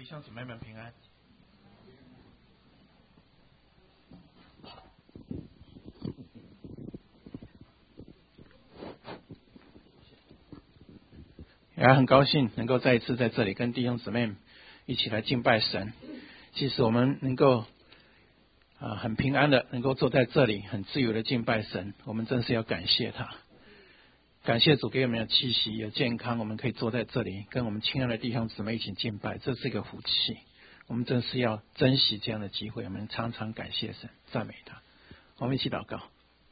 弟兄姊妹们平安。也很高兴能够再一次在这里跟弟兄姊妹一起来敬拜神。即使我们能够很平安的能够坐在这里，很自由的敬拜神，我们真是要感谢他。感谢主给我们的气息，有健康，我们可以坐在这里跟我们亲爱的弟兄姊妹一起敬拜，这是一个福气。我们真是要珍惜这样的机会，我们常常感谢神，赞美他。我们一起祷告。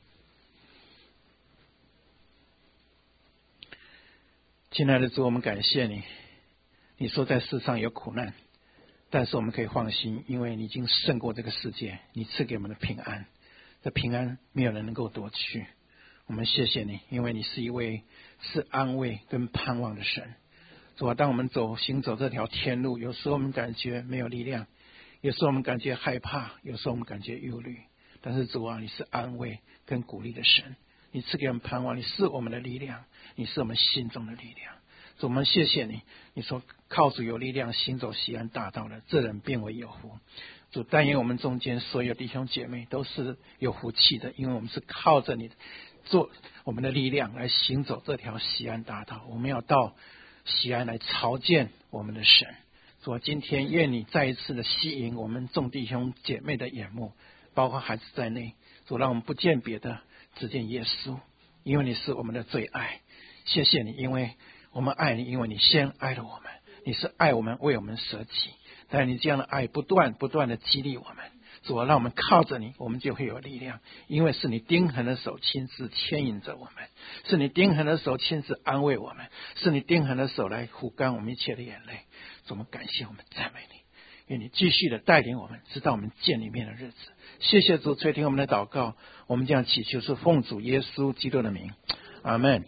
亲爱的主，我们感谢你，你说在世上有苦难，但是我们可以放心，因为你已经胜过这个世界，你赐给我们的平安，这平安没有人能够夺去。我们谢谢你，因为你是一位是安慰跟盼望的神。主啊，当我们行走这条天路，有时候我们感觉没有力量，有时候我们感觉害怕，有时候我们感觉忧虑，但是主啊，你是安慰跟鼓励的神，你赐给我们盼望，你是我们的力量，你是我们心中的力量。主，我们谢谢你，你说靠主有力量行走西安大道的，这人变为有福。主，但愿我们中间所有弟兄姐妹都是有福气的，因为我们是靠着你做我们的力量来行走这条西安大道，我们要到西安来朝见我们的神。主，今天愿你再一次的吸引我们众弟兄姐妹的眼目，包括孩子在内。主，让我们不见别的，只见耶稣，因为你是我们的最爱。谢谢你，因为我们爱你，因为你先爱了我们，你是爱我们，为我们舍己。但你这样的爱不断的激励我们。主啊，让我们靠着你，我们就会有力量，因为是你钉痕的手亲自牵引着我们，是你钉痕的手亲自安慰我们，是你钉痕的手来抚干我们一切的眼泪。主，我们感谢，我们赞美你，愿你继续的带领我们，直到我们见里面的日子。谢谢主垂听我们的祷告，我们这样祈求是奉主耶稣基督的名，阿们。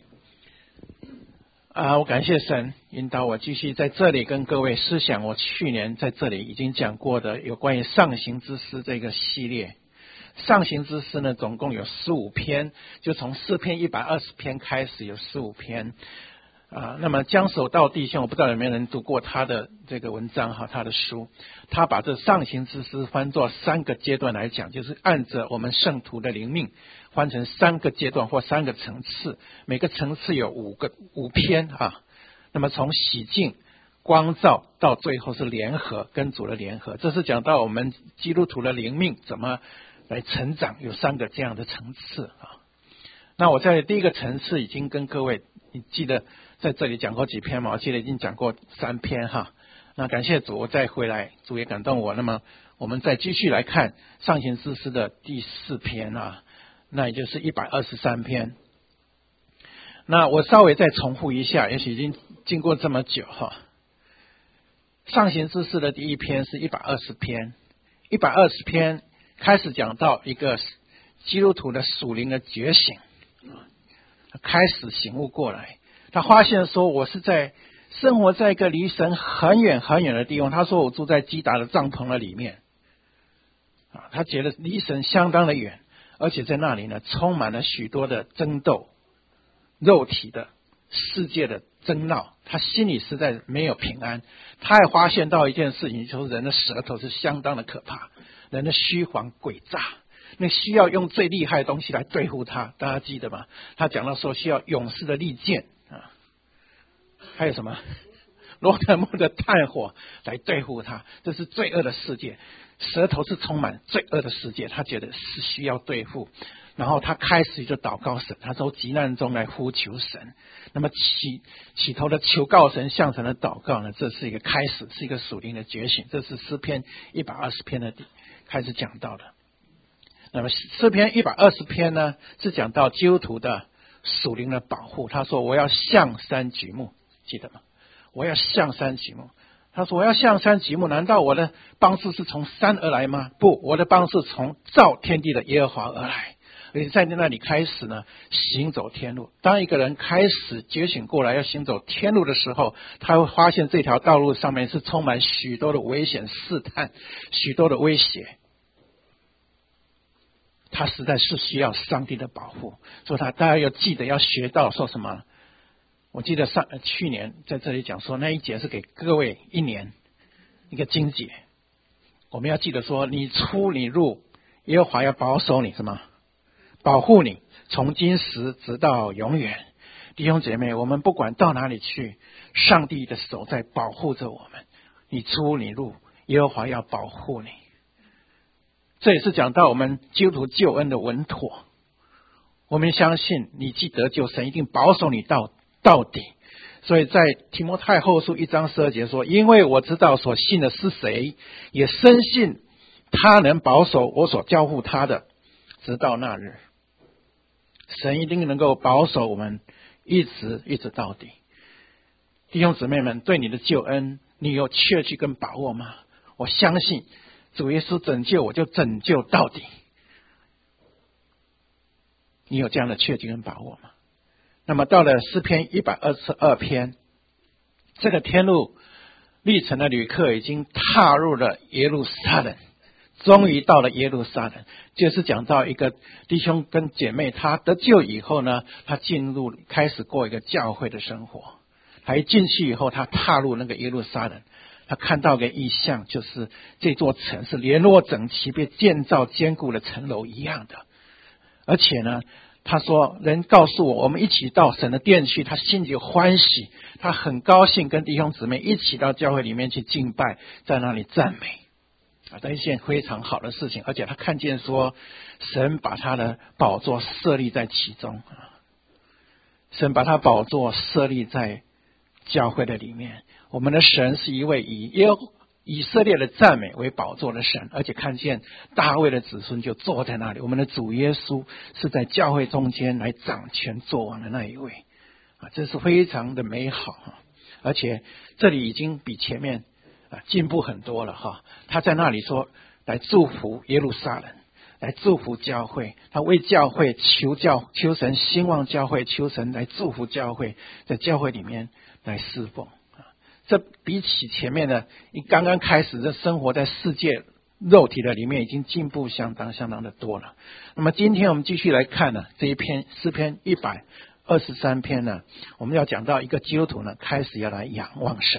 我感谢神引导我继续在这里跟各位思想我去年在这里已经讲过的有关于上行之诗这个系列。上行之诗呢，总共有15篇，就从诗篇120篇开始有15篇。那么江守道弟兄，我不知道有没有人读过他的这个文章他的书，他把这上行之诗分作3个阶段来讲，就是按着我们圣徒的灵命分成3个阶段或3个层次，每个层次有5篇那么从洗净、光照到最后是联合，跟主的联合，这是讲到我们基督徒的灵命怎么来成长，有3个这样的层次那我在第一个层次已经跟各位，你记得在这里讲过几篇吗？我记得已经讲过3篇那感谢主，我再回来，主也感动我。那么我们再继续来看上行之诗的第4篇那也就是123篇。那我稍微再重复一下，也许已经经过这么久上行之诗的第1篇是120篇，120篇开始讲到一个基督徒的属灵的觉醒，开始醒悟过来。他发现说，我是生活在一个离神很远很远的地方。他说我住在基达的帐篷的里面他觉得离神相当的远，而且在那里呢充满了许多的争斗，肉体的世界的争闹，他心里实在没有平安。他还发现到一件事情，就是人的舌头是相当的可怕，人的虚谎诡诈，那需要用最厉害的东西来对付他，大家记得吗？他讲到说需要勇士的利剑还有什么罗德木的炭火来对付他，这是罪恶的世界，舌头是充满罪恶的世界，他觉得是需要对付。然后他开始就祷告神，他从急难中来呼求神。那么起头的求告神向神的祷告呢，这是一个开始，是一个属灵的觉醒。这是诗篇120篇的开始讲到的。那么诗篇120篇呢，是讲到基督徒的属灵的保护。他说我要向山举目，记得吗？我要向山举目。他说我要向山举目，难道我的帮助是从山而来吗？不，我的帮助从造天地的耶和华而来。而且在那里开始呢，行走天路。当一个人开始觉醒过来要行走天路的时候，他会发现这条道路上面是充满许多的危险试探，许多的威胁。他实在是需要上帝的保护。所以大家要记得要学到说什么。我记得去年在这里讲说，那一节是给各位1年一个经节。我们要记得说，你出你入，耶和华要保守你什么？保护你，从今时直到永远。弟兄姐妹，我们不管到哪里去，上帝的手在保护着我们。你出你入，耶和华要保护你。这也是讲到我们基督徒救恩的稳妥。我们相信你既得救，神一定保守你到底。所以在提摩太后书1章12节说，因为我知道所信的是谁，也深信他能保守我所交付他的，直到那日。神一定能够保守我们一直到底。弟兄姊妹们，对你的救恩你有确据跟把握吗？我相信主耶稣拯救我就拯救到底。你有这样的确据跟把握吗？那么到了诗篇122篇，这个天路历程的旅客已经踏入了耶路撒冷，终于到了耶路撒冷。就是讲到一个弟兄跟姐妹，他得救以后呢，他开始过一个教会的生活。他一进去以后，他踏入那个耶路撒冷，他看到个异象，就是这座城是联络整齐被建造坚固的城楼一样的。而且呢，他说人告诉我们一起到神的殿去，他心里欢喜，他很高兴跟弟兄姊妹一起到教会里面去敬拜，在那里赞美这一件非常好的事情。而且他看见说神把他的宝座设立在其中，神把他宝座设立在教会的里面。我们的神是一位以色列的赞美为宝座的神，而且看见大卫的子孙就坐在那里。我们的主耶稣是在教会中间来掌权作王的那一位这是非常的美好而且这里已经比前面进步很多了他在那里说来祝福耶路撒冷，来祝福教会，他为教会求神兴旺教会，求神来祝福教会，在教会里面来侍奉这比起前面的你刚刚开始的生活在世界肉体的里面，已经进步相当的多了。那么今天我们继续来看这一篇诗篇123篇我们要讲到一个基督徒开始要来仰望神。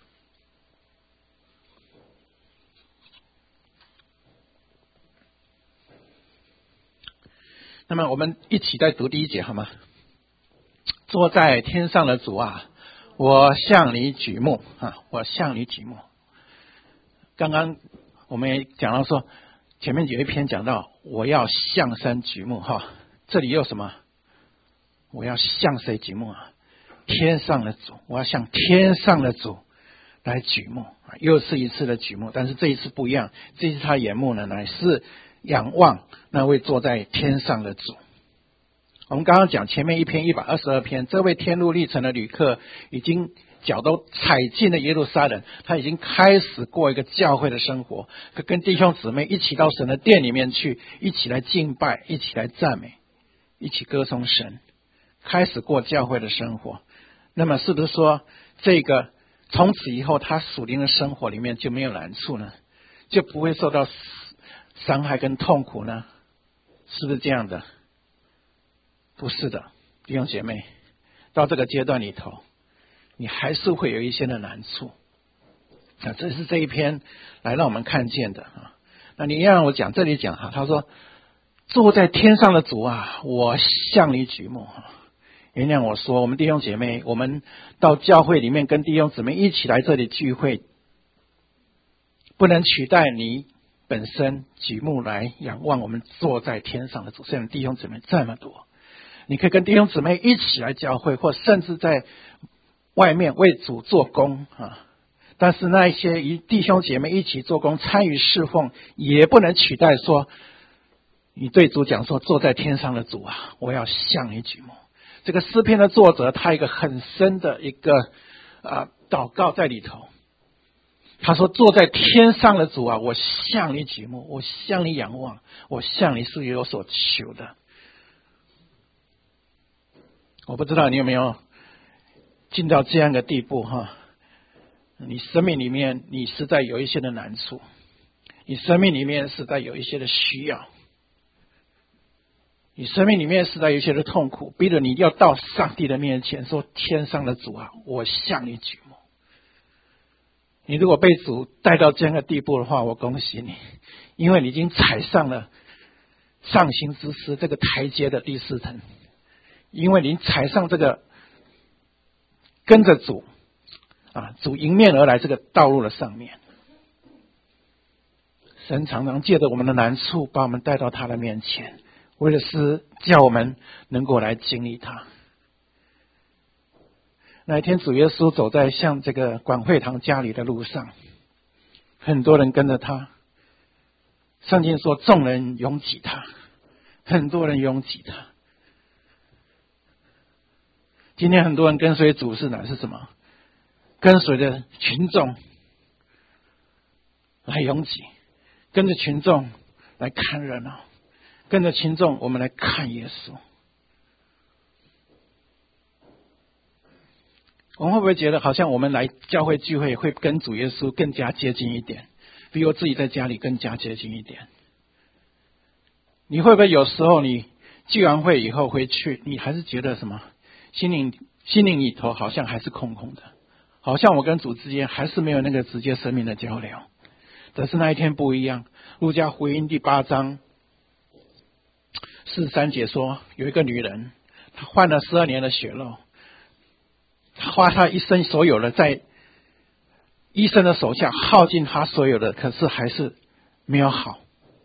那么我们一起再读第1节好吗？坐在天上的主我向你举目我向你举目。刚刚我们也讲到说，前面有一篇讲到我要向山举目这里又什么？我要向谁举目天上的主，我要向天上的主来举目又是一次的举目，但是这一次不一样，这一次他眼目乃是仰望那位坐在天上的主。我们刚刚讲前面一篇122篇，这位天路历程的旅客已经脚都踩进了耶路撒冷，他已经开始过一个教会的生活，跟弟兄姊妹一起到神的殿里面去，一起来敬拜，一起来赞美，一起歌颂神，开始过教会的生活。那么是不是说这个从此以后他属灵的生活里面就没有难处呢？就不会受到伤害跟痛苦呢？是不是这样的？不是的，弟兄姐妹，到这个阶段里头，你还是会有一些的难处这是这一篇来让我们看见的那你让我讲这里讲他说坐在天上的主我向你举目原谅我说，我们弟兄姐妹，我们到教会里面跟弟兄姊妹一起来这里聚会，不能取代你本身举目来仰望我们坐在天上的主。虽然弟兄姊妹这么多，你可以跟弟兄姊妹一起来教会，或甚至在外面为主做工但是那一些与弟兄姐妹一起做工参与侍奉，也不能取代说你对主讲说坐在天上的主我要向你举目。这个诗篇的作者他一个很深的一个祷告在里头，他说坐在天上的主我向你举目，我向你仰望，我向你是有所求的。我不知道你有没有进到这样的地步你生命里面你实在有一些的难处，你生命里面实在有一些的需要，你生命里面实在有一些的痛苦，逼着你要到上帝的面前说天上的主我向你举目。 你如果被主带到这样的地步的话，我恭喜你，因为你已经踩上了上行之诗这个台阶的第4层，因为你踩上这个跟着主主迎面而来这个道路的上面。神常常借着我们的难处把我们带到他的面前，为的是叫我们能够来经历他。那一天主耶稣走在像这个管会堂家里的路上，很多人跟着他，圣经说众人拥挤他，很多人拥挤他。今天很多人跟随主是什么？跟随着群众来拥挤，跟着群众来看热闹，跟着群众我们来看耶稣。我们会不会觉得好像我们来教会聚会会跟主耶稣更加接近一点，比我自己在家里更加接近一点？你会不会有时候你聚完会以后回去，你还是觉得什么心灵里头好像还是空空的，好像我跟主之间还是没有那个直接生命的交流？但是那一天不一样，路加福音第8章43节说，有一个女人，她患了12年的血漏，她花她一生所有的在医生的手下耗尽她所有的，可是还是没有好，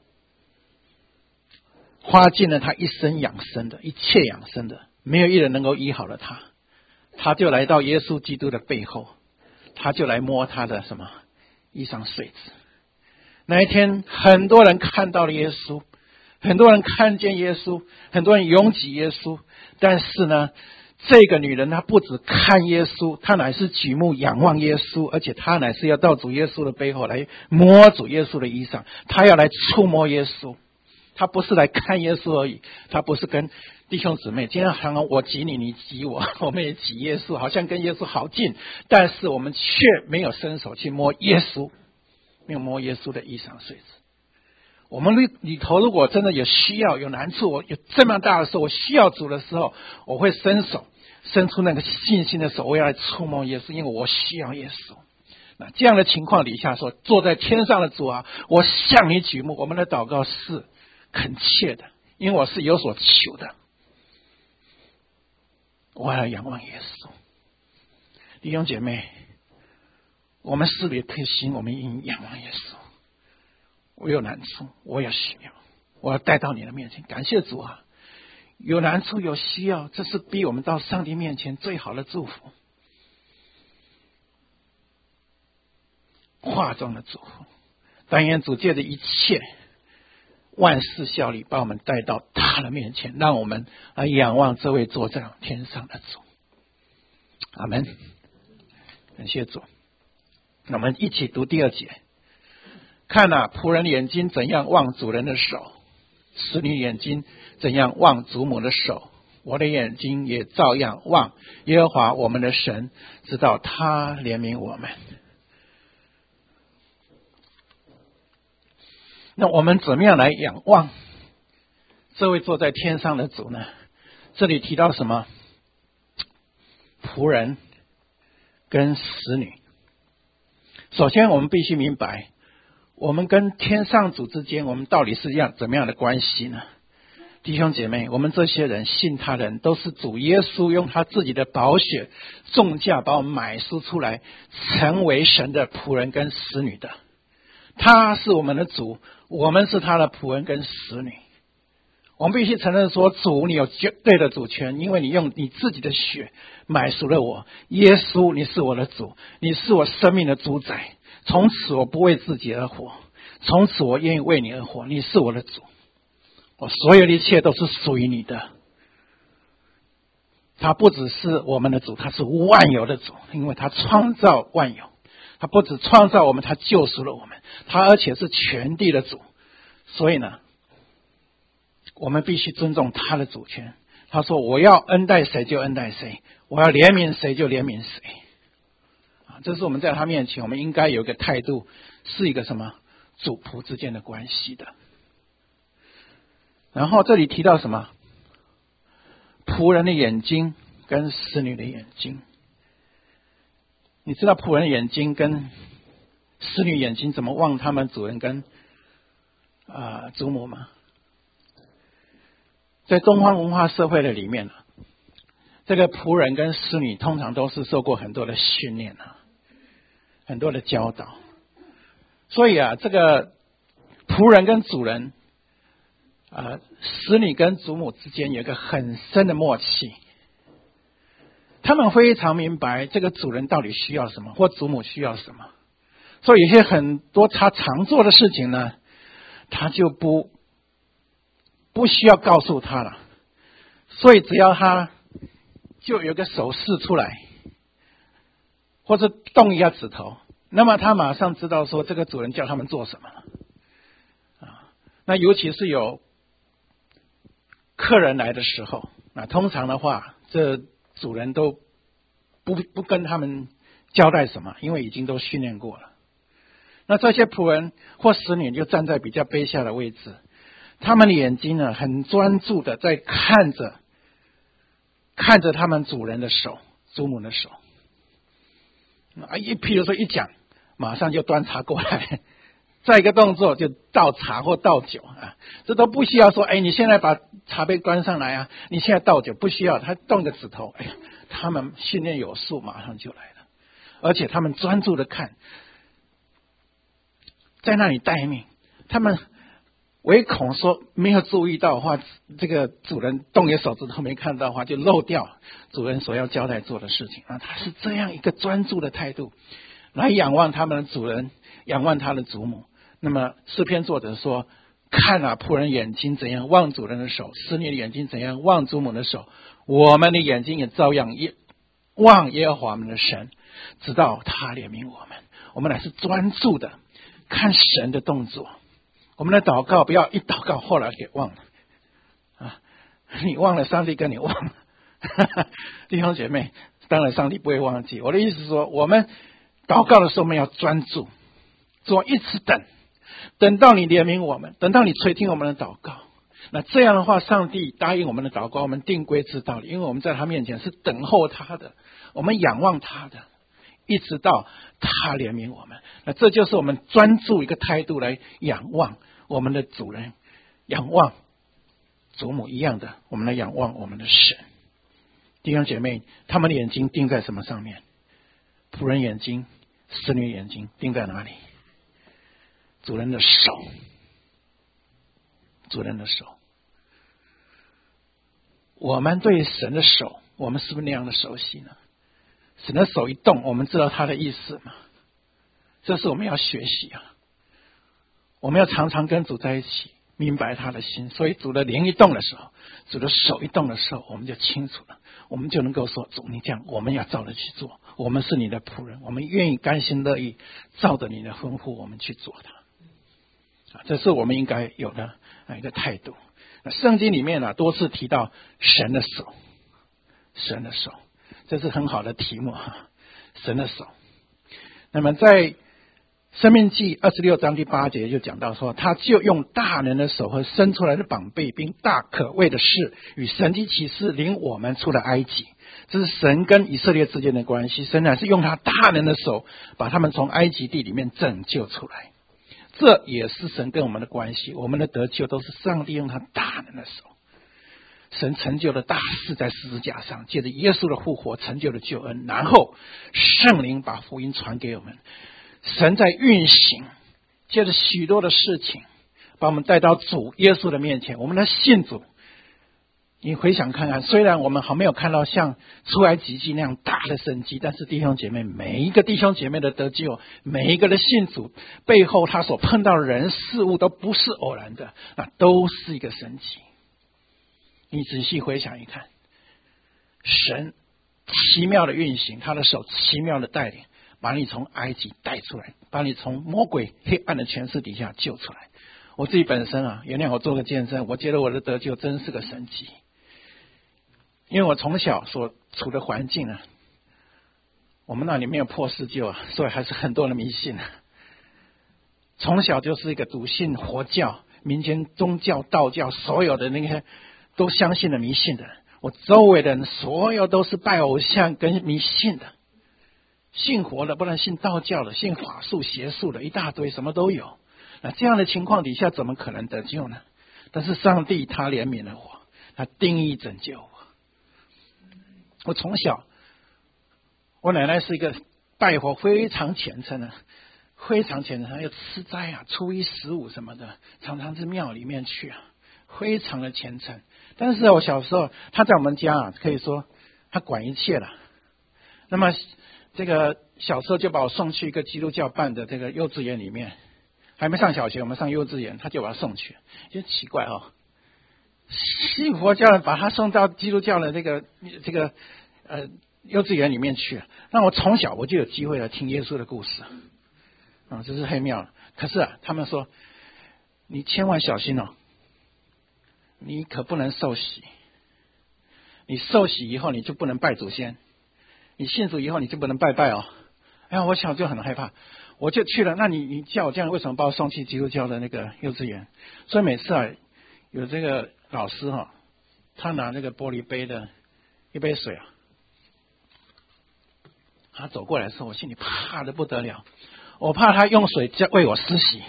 花尽了她一生养生的一切养生的，没有一人能够医好了她。她就来到耶稣基督的背后，她就来摸他的什么衣裳穗子。那一天很多人看到了耶稣，很多人看见耶稣，很多人拥挤耶稣。但是呢，这个女人她不只看耶稣，她乃是举目仰望耶稣，而且她乃是要到主耶稣的背后来摸主耶稣的衣裳，她要来触摸耶稣。她不是来看耶稣而已，她不是跟弟兄姊妹今天常常我挤你，你挤我，我们也挤耶稣，好像跟耶稣好近，但是我们却没有伸手去摸耶稣，没有摸耶稣的衣裳穗子。我们里头如果真的有需要有难处，我有这么大的时候，我需要主的时候，我会伸出那个信心的手，我要来触摸耶稣，因为我需要耶稣。那这样的情况底下说，坐在天上的主啊，我向你举目。我们的祷告是恳切的，因为我是有所求的，我要仰望耶稣。弟兄姐妹，我们是别贴心，我们应仰望耶稣。我有难处，我有需要，我要带到你的面前。感谢主啊，有难处有需要，这是逼我们到上帝面前最好的祝福，话中的祝福。但愿主借着一切万事效力，把我们带到他的面前，让我们来仰望这位坐在天上的主。阿们。感谢主。那我们一起读第2节。看啊，仆人眼睛怎样望主人的手，使女眼睛怎样望祖母的手，我的眼睛也照样望耶和华我们的神，直到他怜悯我们。那我们怎么样来仰望这位坐在天上的主呢？这里提到什么？仆人跟使女。首先我们必须明白，我们跟天上主之间，我们到底是怎么样的关系呢？弟兄姐妹，我们这些人信他人，都是主耶稣用他自己的宝血重价把我们买赎出来，成为神的仆人跟使女的。他是我们的主，我们是他的仆人跟使女。我们必须承认说，主你有绝对的主权，因为你用你自己的血买赎了我。耶稣，你是我的主，你是我生命的主宰。从此我不为自己而活，从此我愿意为你而活。你是我的主，我所有的一切都是属于你的。他不只是我们的主，他是万有的主，因为他创造万有。他不只创造我们，他救赎了我们，他而且是全地的主。所以呢，我们必须尊重他的主权。他说我要恩待谁就恩待谁，我要怜悯谁就怜悯谁。这是我们在他面前我们应该有一个态度，是一个什么主仆之间的关系的。然后这里提到什么？仆人的眼睛跟使女的眼睛。你知道仆人的眼睛跟使女眼睛怎么望他们主人跟祖母吗？在东方文化社会的里面这个仆人跟使女通常都是受过很多的训练很多的教导，所以这个仆人跟主人使女跟祖母之间有一个很深的默契，他们非常明白这个主人到底需要什么，或祖母需要什么，所以有些很多他常做的事情呢，他就不需要告诉他了，所以只要他就有个手势出来，或者动一下指头，那么他马上知道说这个主人叫他们做什么那尤其是有客人来的时候，通常的话，这主人都不跟他们交代什么，因为已经都训练过了。那这些仆人或使女就站在比较卑下的位置，他们的眼睛呢，很专注的在看着他们主人的手，祖母的手。譬如说一讲，马上就端茶过来，再一个动作就倒茶或倒酒这都不需要说，你现在把茶杯端上来你现在倒酒，不需要，他动个指头，他们训练有素，马上就来了，而且他们专注的看，在那里待命，他们唯恐说没有注意到的话，这个主人动一手指头没看到的话，就漏掉主人所要交代做的事情他是这样一个专注的态度来仰望他们的主人，仰望他的祖母。那么诗篇作者说，看仆人眼睛怎样望主人的手，使女的眼睛怎样望祖母的手，我们的眼睛也照样望耶和华我们的神，直到他怜悯我们。我们乃是专注的看神的动作，我们的祷告不要一祷告后来给忘了你忘了，上帝跟你忘了弟兄姐妹，当然上帝不会忘记。我的意思是说，我们祷告的时候我们要专注，做一直等到你怜悯我们，等到你垂听我们的祷告，那这样的话，上帝答应我们的祷告，我们定规知道，因为我们在他面前是等候他的，我们仰望他的，一直到他怜悯我们。那这就是我们专注一个态度来仰望我们的主人，仰望祖母一样的，我们来仰望我们的神。弟兄姐妹，他们的眼睛定在什么上面？仆人眼睛、使女眼睛定在哪里？主人的手，主人的手。我们对神的手，我们是不是那样的熟悉呢？神的手一动，我们知道他的意思吗？这是我们要学习我们要常常跟主在一起，明白他的心。所以主的灵一动的时候，主的手一动的时候，我们就清楚了，我们就能够说，主你这样，我们要照着去做，我们是你的仆人，我们愿意甘心乐意照着你的吩咐我们去做它这是我们应该有的一个态度。圣经里面多次提到神的手，神的手，这是很好的题目神的手。那么在申命记26章第8节就讲到说，他就用大能的手和伸出来的膀臂，并大可畏的事与神迹奇事领我们出了埃及。这是神跟以色列之间的关系，神乃是用他大能的手把他们从埃及地里面拯救出来。这也是神跟我们的关系，我们的得救都是上帝用他大能的手。神成就了大事在十字架上，借着耶稣的复活成就了救恩，然后圣灵把福音传给我们。神在运行，借着许多的事情把我们带到主耶稣的面前，我们来信主。你回想看看，虽然我们还没有看到像出埃及记那样大的神迹，但是弟兄姐妹，每一个弟兄姐妹的得救，每一个的信主背后他所碰到的人事物都不是偶然的，那都是一个神迹。你仔细回想一看，神奇妙的运行，他的手奇妙的带领，把你从埃及带出来，把你从魔鬼黑暗的权势底下救出来。我自己本身原谅我做个见证，我觉得我的得救真是个神迹。因为我从小所处的环境我们那里没有破四旧所以还是很多人迷信从小就是一个笃信佛教、民间宗教、道教，所有的那些都相信的迷信的人，我周围的人所有都是拜偶像跟迷信的， 信佛的，不然信道教的，信法术邪术的，一大堆，什么都有。那这样的情况底下，怎么可能得救呢？但是上帝他怜悯了我，他定义拯救我。我从小，我奶奶是一个拜佛非常虔诚的，非常虔诚，要吃斋啊，初一十五什么的，常常是庙里面去啊，非常的虔诚。但是我小时候，他在我们家啊，可以说他管一切了。那么这个小时候就把我送去一个基督教办的这个幼稚园里面，还没上小学，我们上幼稚园，他就把他送去，就奇怪哦。信佛教人把他送到基督教的这个幼稚园里面去，那我从小我就有机会来听耶稣的故事啊，这是很妙。可是啊，他们说你千万小心哦，你可不能受洗，你受洗以后你就不能拜祖先，你信主以后你就不能拜拜哦。哎呀，我小就很害怕，我就去了。那你叫我这样，为什么把我送去基督教的那个幼稚园？所以每次啊，有这个老师哈，他拿那个玻璃杯的一杯水啊，他走过来的时候，我心里怕得不得了，我怕他用水为我施洗。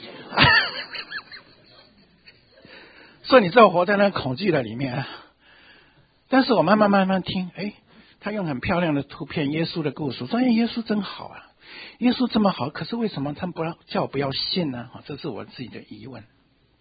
所以你知道我活在那恐惧的里面啊。但是我慢慢听，他用很漂亮的图片，耶稣的故事，说耶稣真好啊，耶稣这么好，可是为什么他们叫我不要信呢？这是我自己的疑问。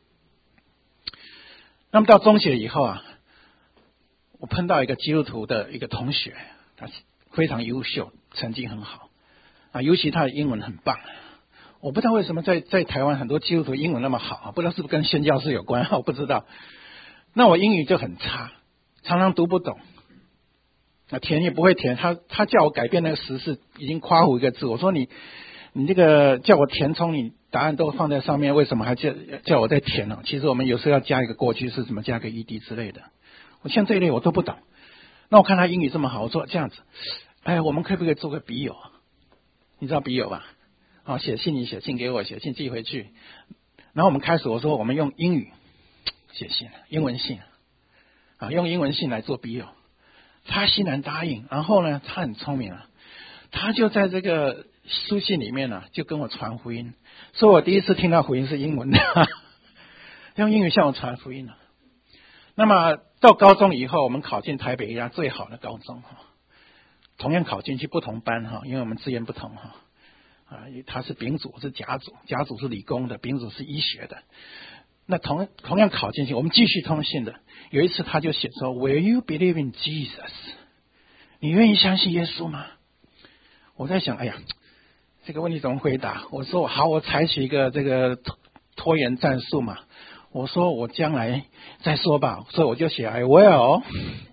那么到中学以后啊，我碰到一个基督徒的一个同学，他非常优秀，成绩很好啊，尤其他的英文很棒。我不知道为什么在台湾很多基督徒英文那么好，不知道是不是跟宣教士有关，我不知道。那我英语就很差，常常读不懂，填也不会填。他叫我改变那个时事，已经夸胡一个字。我说你这个叫我填充，你答案都放在上面，为什么还叫我再填呢？其实我们有时候要加一个过去式，什么加个 ed 之类的。我像这一类我都不懂。那我看他英语这么好，我说这样子，我们可不可以做个笔友？你知道笔友吧？写信你写信给我，写信寄回去。然后我们开始，我说我们用英语写信，英文信啊，用英文信来做笔友。他欣然答应。然后呢，他很聪明啊，他就在这个书信里面呢，就跟我传福音。所以我第一次听到福音是英文的，用英语向我传福音了。那么到高中以后，我们考进台北一家最好的高中，同样考进去不同班，因为我们资源不同，他是丙组，我是甲组，甲组是理工的，丙组是医学的。那同样考进去，我们继续通信的。有一次他就写说 Will you believe in Jesus？ 你愿意相信耶稣吗？我在想，这个问题怎么回答？我说好，我采取一个这个拖延战术嘛。我说我将来再说吧，所以我就写 I will。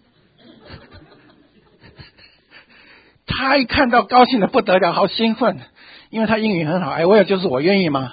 他一看到高兴的不得了，好兴奋，因为他英语很好。I will 就是我愿意吗？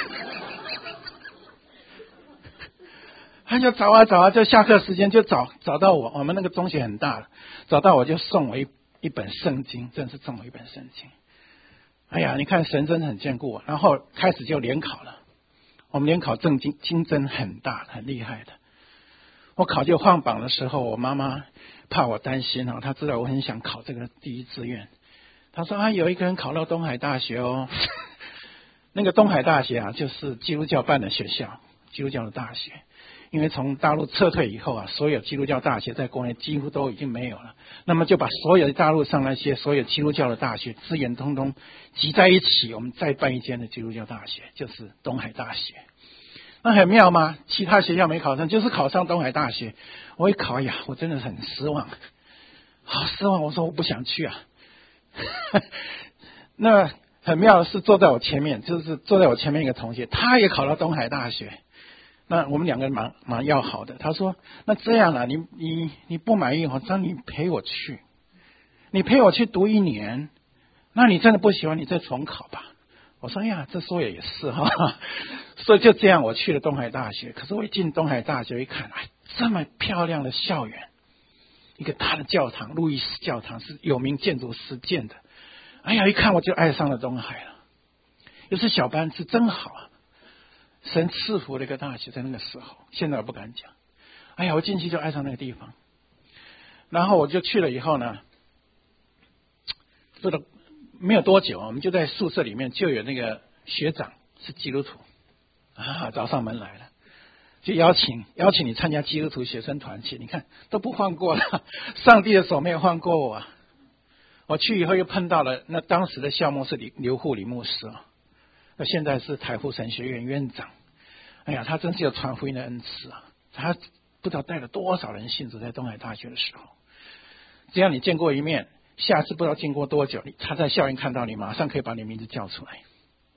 他就找啊，就下课时间就找到我。我们那个中学很大了，找到我就送我一本圣经，真是送我一本圣经。你看神真的很眷顾我。然后开始就联考了，我们联考竞争很大，很厉害的。我考就放榜的时候，我妈妈怕我担心，她知道我很想考这个第一志愿。她说有一个人考到东海大学哦。那个东海大学啊，就是基督教办的学校，基督教的大学。因为从大陆撤退以后啊，所有基督教大学在国内几乎都已经没有了。那么就把所有大陆上那些所有基督教的大学资源通通集在一起，我们再办一间的基督教大学，就是东海大学。那很妙吗？其他学校没考上，就是考上东海大学。我一考，我真的很失望，好失望。我说我不想去啊。那很妙的是坐在我前面一个同学，他也考到东海大学。那我们两个人蛮要好的。他说那这样啊，你不满意，那你陪我去，你陪我去读1年，那你真的不喜欢，你再重考吧。我说这说也是哈。所以就这样我去了东海大学。可是我一进东海大学一看，这么漂亮的校园，一个大的教堂，路易斯教堂是有名建筑师建的。一看我就爱上了东海了。又是小班，是真好啊。神赐福的一个大学，在那个时候，现在我不敢讲。我进去就爱上那个地方。然后我就去了以后呢， 没有多久，我们就在宿舍里面就有那个学长是基督徒啊，找上门来了，就邀请你参加基督徒学生团去。你看都不放过了，上帝的手没有放过我啊！我去以后又碰到了那当时的校牧是刘护理牧师啊，那现在是台富神学院院长。哎呀，他真是有传福音的恩赐啊！他不知道带了多少人信主，在东海大学的时候。只要你见过一面，下次不知道经过多久，他在校园看到你，马上可以把你名字叫出来。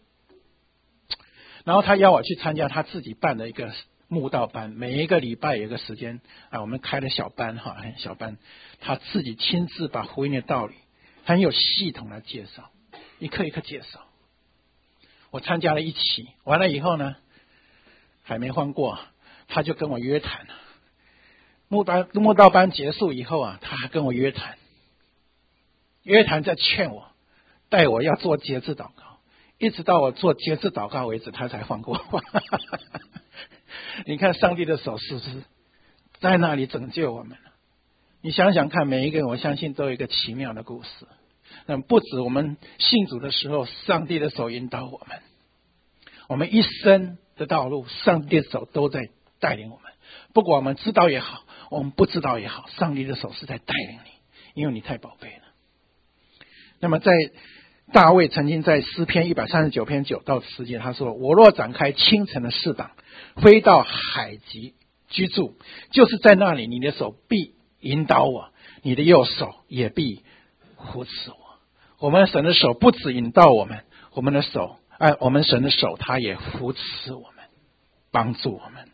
然后他邀我去参加他自己办的一个慕道班，每一个礼拜有一个时间啊，我们开了小班哈，小班，他自己亲自把福音的道理很有系统的介绍，一课一课介绍。我参加了一期，完了以后呢，还没换过，他就跟我约谈了。慕道班结束以后啊，他还跟我约谈在劝我，带我要做节制祷告，一直到我做节制祷告为止，他才放过我。你看上帝的手是不是在那里拯救我们？你想想看，每一个人我相信都有一个奇妙的故事。那不止我们信主的时候，上帝的手引导我们，我们一生的道路，上帝的手都在带领我们。不管我们知道也好，我们不知道也好，上帝的手是在带领你，因为你太宝贝了。那么在大卫曾经在诗篇139篇9到10节，他说：我若展开清晨的翅膀，飞到海极居住，就是在那里，你的手必引导我，你的右手也必扶持我。我们神的手不只引导我们，我们神的手他也扶持我们，帮助我们。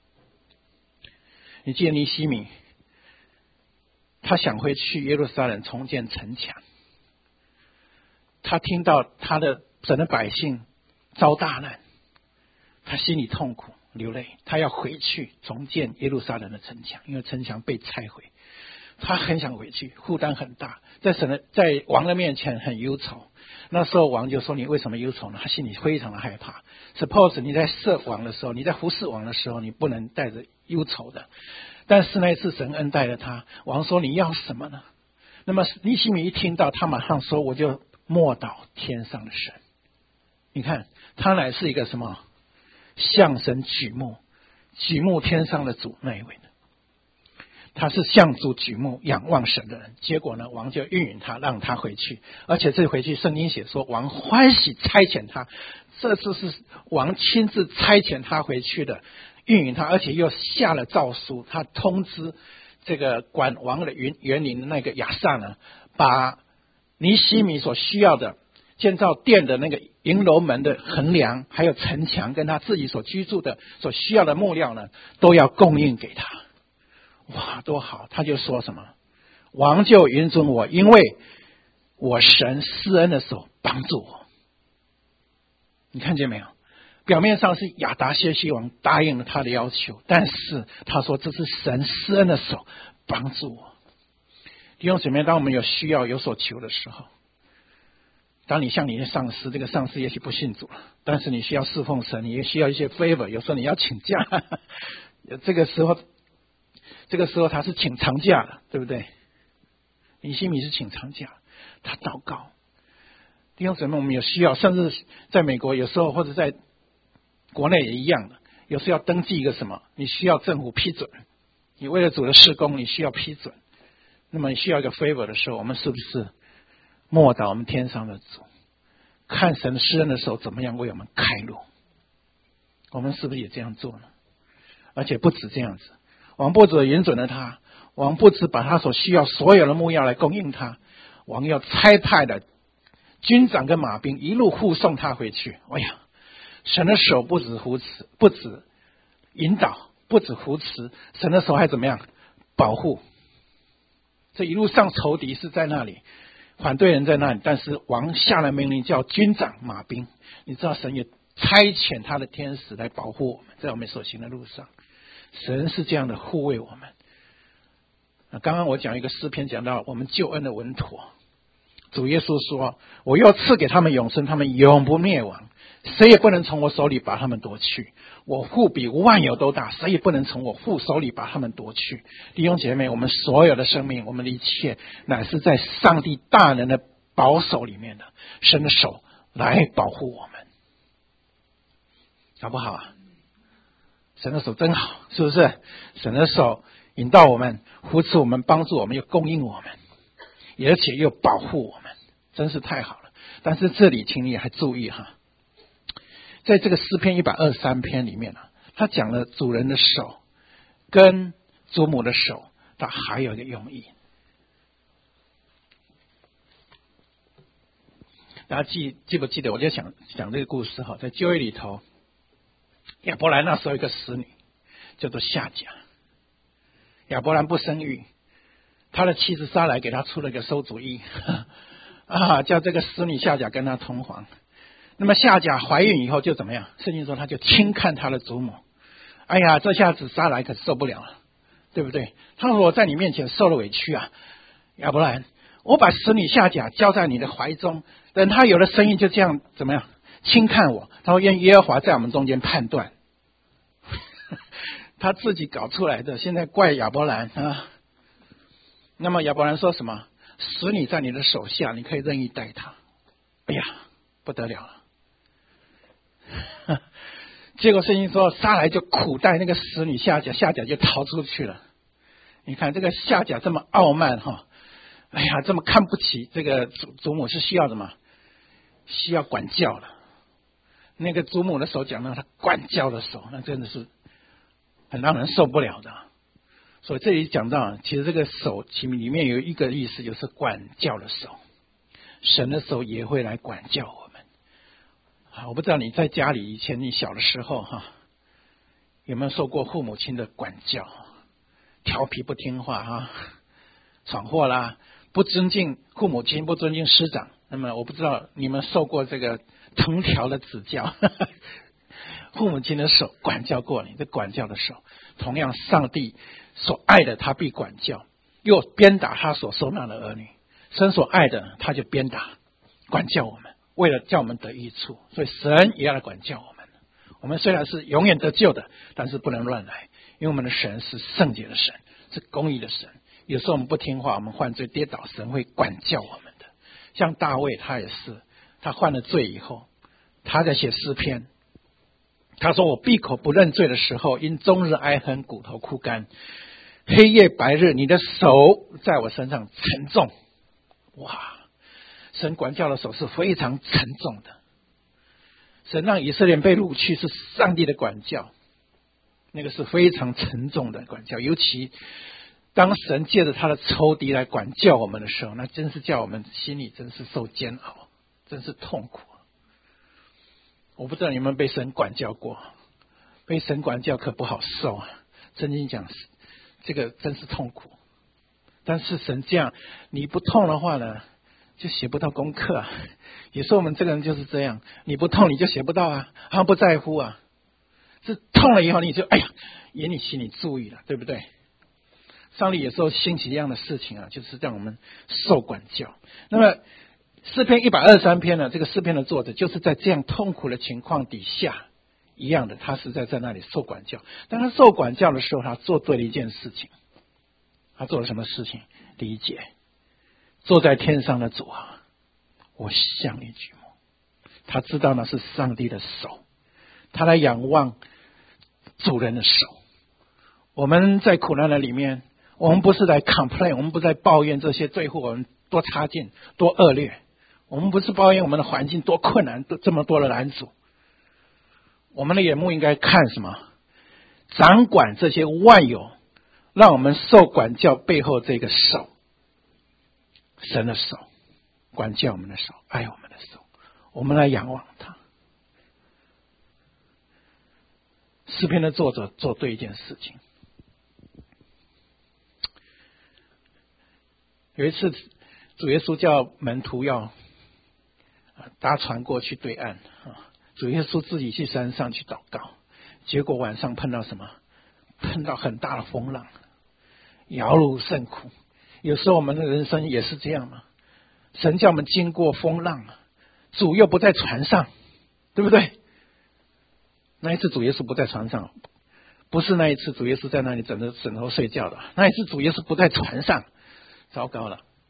你记得尼希米，他想回去耶路撒冷重建城墙，他听到神的百姓遭大难，他心里痛苦流泪，他要回去重建耶路撒冷的城墙，因为城墙被拆毁，他很想回去，负担很大，在王的面前很忧愁。那时候王就说：你为什么忧愁呢？他心里非常的害怕。 Suppose 你在设王的时候，你在服侍王的时候，你不能带着忧愁的。但是那一次神恩待了他，王说：你要什么呢？那么尼希米一听到，他马上说：我就默祷天上的神。你看他乃是一个什么向神举目天上的主那一位的，他是向主举目仰望神的人。结果呢，王就应允他，让他回去。而且这回去圣经写说，王欢喜差遣他，这次是王亲自差遣他回去的，应允他，而且又下了诏书，他通知这个管王的园林的那个亚萨呢，把尼希米所需要的建造殿的那个银楼门的横梁，还有城墙，跟他自己所居住的所需要的木料呢，都要供应给他。哇，多好！他就说什么，王就允准我，因为我神施恩的手帮助我。你看见没有？表面上是亚达薛西王答应了他的要求，但是他说这是神施恩的手帮助我。弟兄姊妹，当我们有需要有所求的时候，当你向你的上司，这个上司也许不信主了，但是你需要侍奉神，你也需要一些 favor， 有时候你要请假，这个时候他是请长假的，对不对？尼希米是请长假，他祷告。弟兄姊妹，我们有需要，甚至在美国有时候或者在国内也一样的，有时候要登记一个什么，你需要政府批准，你为了主的事工你需要批准，那么你需要一个 favor 的时候，我们是不是默祷我们天上的主，看神施恩的时候怎么样为我们开路？我们是不是也这样做呢？而且不止这样子，王不止允准了他，王不止把他所需要所有的木料来供应他，王要差派的军长跟马兵一路护送他回去。哎呀，神的手不止扶持，不止引导，不止扶持，神的手还怎么样保护？这一路上仇敌是在那里，反对人在那里，但是王下了命令叫军长马兵。你知道神也差遣他的天使来保护我们，在我们所行的路上，神是这样的护卫我们。刚刚我讲一个诗篇，讲到我们救恩的稳妥。主耶稣说，我又赐给他们永生，他们永不灭亡，谁也不能从我手里把他们夺去。我父比万有都大，谁也不能从我父手里把他们夺去。弟兄姐妹，我们所有的生命，我们的一切乃是在上帝大能的保守里面的，神的手来保护我们，好不好啊？神的手真好，是不是？神的手引导我们，扶持我们，帮助我们，又供应我们，而且又保护我们，真是太好了。但是这里请你还注意哈，在这个诗篇123篇里面他讲了主人的手跟祖母的手，他还有一个用意。大家记不记得？我就想讲这个故事哈，在旧约里头，亚伯兰那时候有一个使女叫做夏甲，亚伯兰不生育，他的妻子撒来给他出了一个馊主意叫这个使女夏甲跟他同房。那么夏甲怀孕以后就怎么样？圣经说他就轻看他的祖母。哎呀，这下子撒来可受不了了，对不对？他说我在你面前受了委屈啊，亚伯兰，我把使女夏甲交在你的怀中，等他有了生意就这样怎么样轻看我。他说愿耶和华在我们中间判断他自己搞出来的，现在怪亚伯兰啊。那么亚伯兰说什么？使女在你的手下，你可以任意待他。哎呀，不得了了结果圣经说撒来就苦待那个使女夏甲，夏甲就逃出去了。你看这个夏甲这么傲慢哈，哎呀，这么看不起这个祖母，是需要什么？需要管教的。那个祖母的手讲到他管教的手，那真的是很让人受不了的。所以这里讲到，其实这个手里面有一个意思，就是管教的手。神的手也会来管教我们。我不知道你在家里以前你小的时候有没有受过父母亲的管教？调皮不听话闯祸啦，不尊敬父母亲，不尊敬师长。那么我不知道你们受过这个藤条的指教父母亲的手管教过你，这管教的手。同样上帝所爱的他必管教，又鞭打他所收纳的儿女。神所爱的他就鞭打管教我们，为了叫我们得益处。所以神也要来管教我们。我们虽然是永远得救的，但是不能乱来，因为我们的神是圣洁的神，是公义的神。有时候我们不听话，我们犯罪跌倒，神会管教我们的。像大卫他也是，他犯了罪以后，他在写诗篇，他说我闭口不认罪的时候，因终日哀恨，骨头枯干，黑夜白日，你的手在我身上沉重。哇，神管教的手是非常沉重的。神让以色列被掳去是上帝的管教，那个是非常沉重的管教。尤其当神借着他的仇敌来管教我们的时候，那真是叫我们心里真是受煎熬，真是痛苦。我不知道你们被神管教过，被神管教可不好受啊。圣经讲这个真是痛苦，但是神这样，你不痛的话呢，就写不到功课啊。有时候我们这个人就是这样，你不痛你就写不到啊，他不在乎啊。是痛了以后你就哎呀，也你心里注意了，对不对？上帝有时候兴起一样的事情就是让我们受管教。那么诗篇123篇呢，这个诗篇的作者就是在这样痛苦的情况底下一样的，他是在那里受管教。当他受管教的时候，他做对了一件事情。他做了什么事情？第一节，坐在天上的主啊，我向你举目。他知道那是上帝的手，他来仰望主人的手。我们在苦难的里面，我们不是来 complain， 我们不在抱怨这些罪祸我们多差劲多恶劣，我们不是抱怨我们的环境多困难，这么多的拦阻。我们的眼目应该看什么？掌管这些万有，让我们受管教背后这个手，神的手，管教我们的手，爱我们的手，我们来仰望他。诗篇的作者做对一件事情。有一次主耶稣叫门徒要搭船过去对岸，主耶稣自己去山上去祷告，结果晚上碰到什么？碰到很大的风浪，摇橹甚苦。有时候我们的人生也是这样嘛，神叫我们经过风浪，主又不在船上，对不对？那一次主耶稣不在船上，不是那一次主耶稣在那里枕头睡觉的，那一次主耶稣不在船上，糟糕了。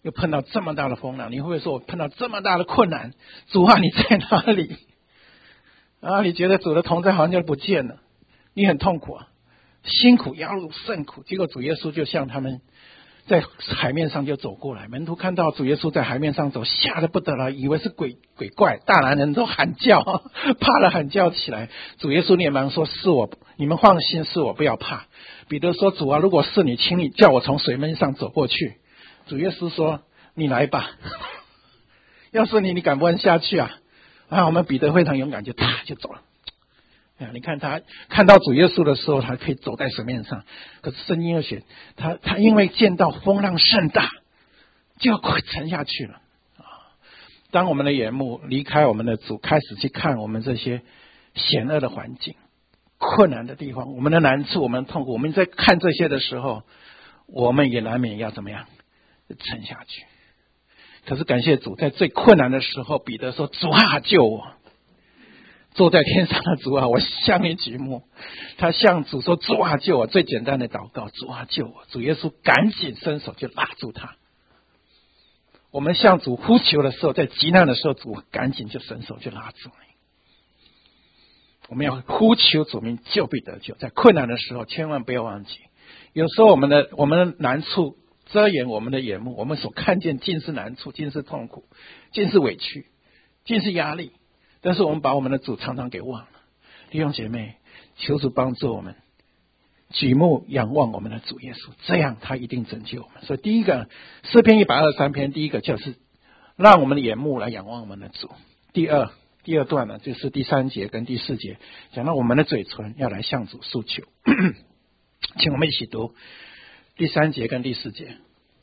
又碰到这么大的风浪，你会不会说我碰到这么大的困难，主啊你在哪里？啊，你觉得主的同在好像就不见了，你很痛苦啊，辛苦压入甚苦。结果主耶稣就像他们在海面上就走过来，门徒看到主耶稣在海面上走，吓得不得了，以为是鬼怪，大男人都喊叫，怕了喊叫起来。主耶稣连忙说：是我，你们放心，是我，不要怕。彼得说：主啊，如果是你，请你叫我从水面上走过去。主耶稣说：你来吧。要是你敢不敢下去啊？我们彼得非常勇敢，就走了。你看他看到主耶稣的时候，他可以走在水面上。可是圣经又写，他因为见到风浪甚大，就要快沉下去了。当我们的眼目离开我们的主，开始去看我们这些险恶的环境、困难的地方、我们的难处、我们的痛苦，我们在看这些的时候，我们也难免要怎么样沉下去。可是感谢主，在最困难的时候，彼得说：主啊，救我！坐在天上的主啊，我向你举目。他向主说：主啊，救我！最简单的祷告，主啊，救我！主耶稣赶紧伸手就拉住他。我们向主呼求的时候，在急难的时候，主赶紧就伸手就拉住你。我们要呼求主名，救必得救。在困难的时候，千万不要忘记，有时候我们的难处遮掩我们的眼目，我们所看见尽是难处，尽是痛苦，尽是委屈，尽是压力。但是我们把我们的主常常给忘了。弟兄姐妹，求主帮助我们举目仰望我们的主耶稣，这样他一定拯救我们。所以第一个诗篇123篇，第一个就是让我们的眼目来仰望我们的主。第二段呢，就是第3节跟第4节，讲到我们的嘴唇要来向主诉求。请我们一起读第3节跟第4节。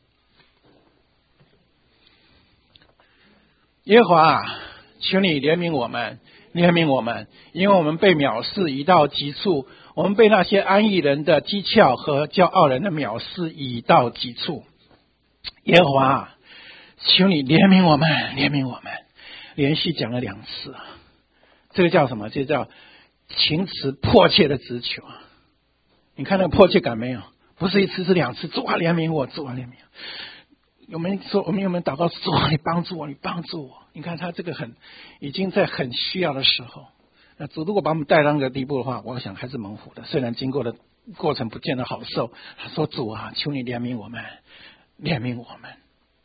耶和华啊，求你怜悯我们，怜悯我们，因为我们被藐视已到极处，我们被那些安逸人的讥诮和骄傲人的藐视已到极处。耶和华啊，求你怜悯我们，怜悯我们。连续讲了2次啊，这个叫什么？这叫情词迫切的直求啊！你看那个迫切感没有？不是1次是2次，主啊怜悯我，主啊怜悯我。我们有没有祷告？主啊，你帮助我，你帮助我。你看他这个已经在很需要的时候，那主如果把我们带到那个地步的话，我想还是蒙福的。虽然经过的过程不见得好受，他说：主啊，求你怜悯我们，怜悯我们。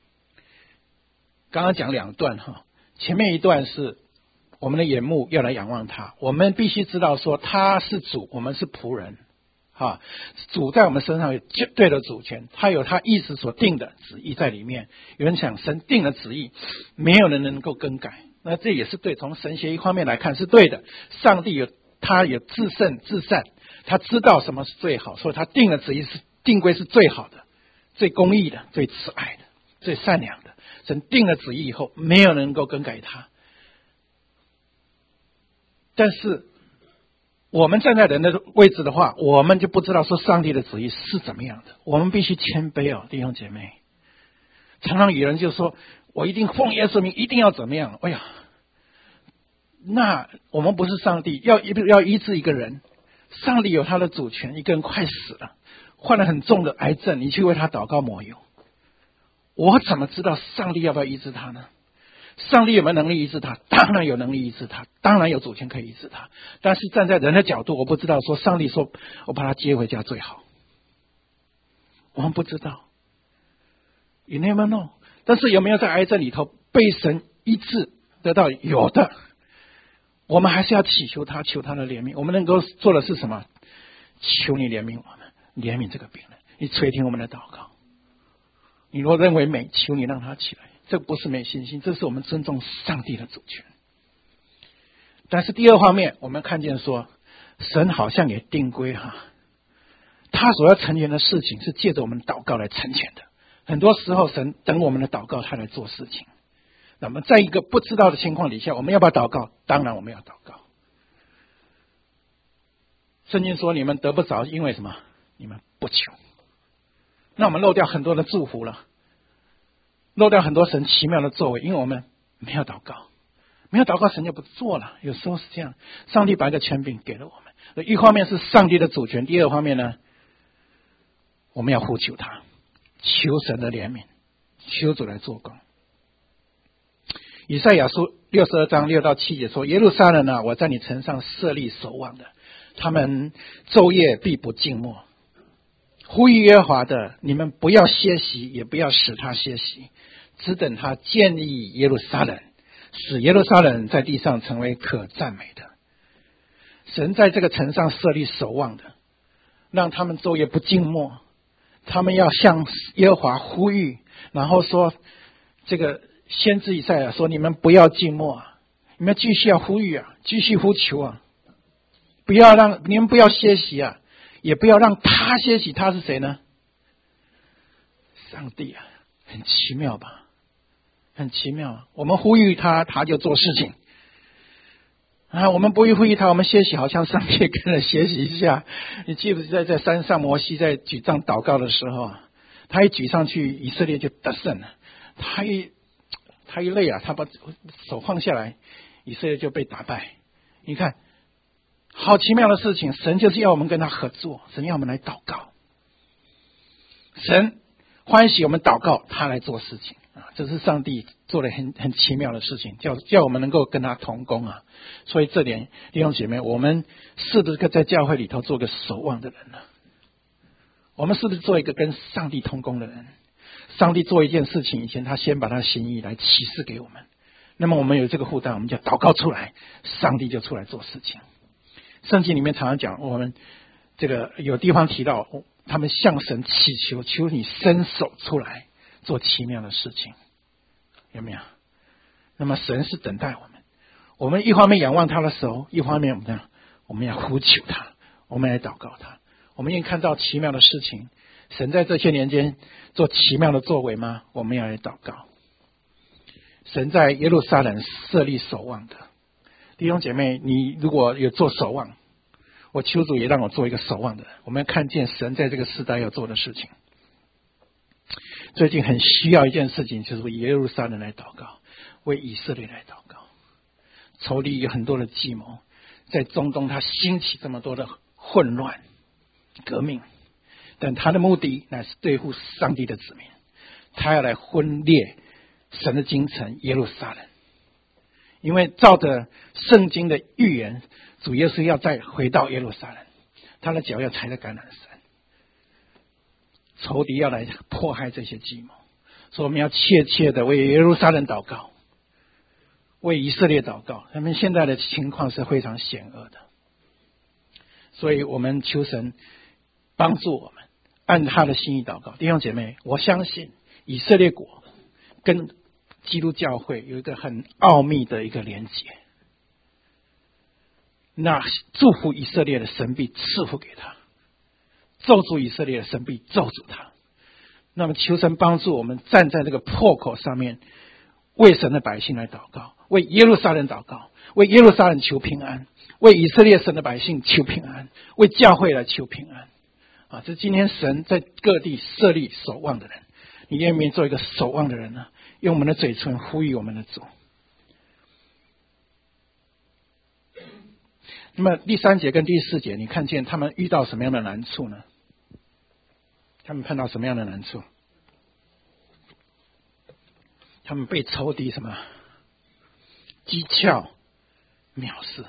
刚刚讲2段哈，前面一段是我们的眼目要来仰望他，我们必须知道说他是主，我们是仆人。主在我们身上有绝对的主权，他有他意识所定的旨意在里面。有人想神定的旨意，没有人能够更改，那这也是对。从神学一方面来看是对的。上帝他有至圣至善，他知道什么是最好，所以他定的旨意是定规是最好的、最公义的、最慈爱的、最善良的。神定了旨意以后，没有人能够更改他。但是我们站在人的位置的话，我们就不知道说上帝的旨意是怎么样的。我们必须谦卑哦，弟兄姐妹。常常有人就说我一定奉耶稣名，一定要怎么样。哎呀，那我们不是上帝，要医治一个人，上帝有他的主权。一个人快死了，患了很重的癌症，你去为他祷告抹油，我怎么知道上帝要不要医治他呢？上帝有没有能力医治他？当然有能力医治他，当然有主权可以医治他。但是站在人的角度，我不知道说上帝说我把他接回家最好，我们不知道。You never know。 但是有没有在癌症里头被神医治得到？有的。我们还是要祈求他，求他的怜悯。我们能够做的是什么？求你怜悯我们，怜悯这个病人，你垂听我们的祷告。你若认为美，求你让他起来。这不是没信心，这是我们尊重上帝的主权。但是第二方面，我们看见说神好像也定规他所要成全的事情是借着我们祷告来成全的。很多时候神等我们的祷告他来做事情。那么在一个不知道的情况底下，我们要不要祷告？当然我们要祷告。圣经说你们得不着，因为什么？你们不求。那我们漏掉很多的祝福了，漏掉很多神奇妙的作为，因为我们没有祷告。没有祷告，神就不做了。有时候是这样，上帝把一个权柄给了我们。一方面是上帝的主权，第二方面呢，我们要呼求他，求神的怜悯， 求主来做工。以赛亚书62章6到7节说：耶路撒冷啊，我在你城上设立守望的，他们昼夜必不静默。呼吁耶和华的，你们不要歇息，也不要使他歇息，只等他建立耶路撒冷，使耶路撒冷在地上成为可赞美的。神在这个城上设立守望的，让他们昼夜不静默，他们要向耶和华呼吁，然后说，这个先知以赛亚说，你们不要静默啊，你们继续要呼吁啊，继续呼求啊，你们不要歇息啊，也不要让他歇息。他是谁呢？上帝啊，很奇妙吧？很奇妙啊！我们呼吁他，他就做事情啊；我们不呼吁他，我们歇息，好像上帝跟着歇息一下。你记不记得在山上摩西在举杖祷告的时候，他一举上去，以色列就得胜了。他一累啊，他把手放下来，以色列就被打败。你看，好奇妙的事情，神就是要我们跟他合作，神要我们来祷告，神欢喜我们祷告，他来做事情啊！这是上帝做了很奇妙的事情，叫我们能够跟他同工啊！所以这点弟兄姐妹，我们是不是在教会里头做个守望的人呢？我们是不是做一个跟上帝同工的人？上帝做一件事情以前，他先把他的心意来启示给我们。那么我们有这个负担，我们就祷告出来，上帝就出来做事情。圣经里面常常讲，我们这个有地方提到，他们向神祈求，求你伸手出来做奇妙的事情，有没有？那么神是等待我们一方面仰望他的手，一方面我们要呼求他，我们来祷告他。我们愿意看到奇妙的事情，神在这些年间做奇妙的作为吗？我们要来祷告。神在耶路撒冷设立守望的弟兄姐妹，你如果有做守望，我求主也让我做一个守望的人。我们要看见神在这个时代要做的事情。最近很需要一件事情，就是为耶路撒冷来祷告，为以色列来祷告。仇敌有很多的计谋，在中东他兴起这么多的混乱革命，但他的目的乃是对付上帝的子民，他要来分裂神的京城耶路撒冷。因为照着圣经的预言，主耶稣要再回到耶路撒冷，他的脚要踩在橄榄山，仇敌要来迫害这些计谋，所以我们要切切的为耶路撒冷祷告，为以色列祷告。他们现在的情况是非常险恶的，所以我们求神帮助我们按他的心意祷告。弟兄姐妹，我相信以色列国跟基督教会有一个很奥秘的一个连结，那祝福以色列的神必赐福给他，咒诅以色列的神必咒诅他。那么求神帮助我们站在这个破口上面，为神的百姓来祷告，为耶路撒冷祷告，为耶路撒冷求平安，为以色列神的百姓求平安，为教会来求平安啊！这今天神在各地设立守望的人，你愿不愿意做一个守望的人呢？用我们的嘴唇呼吁我们的主。那么第3节跟第4节，你看见他们遇到什么样的难处呢？他们碰到什么样的难处？他们被仇敌什么讥诮藐视。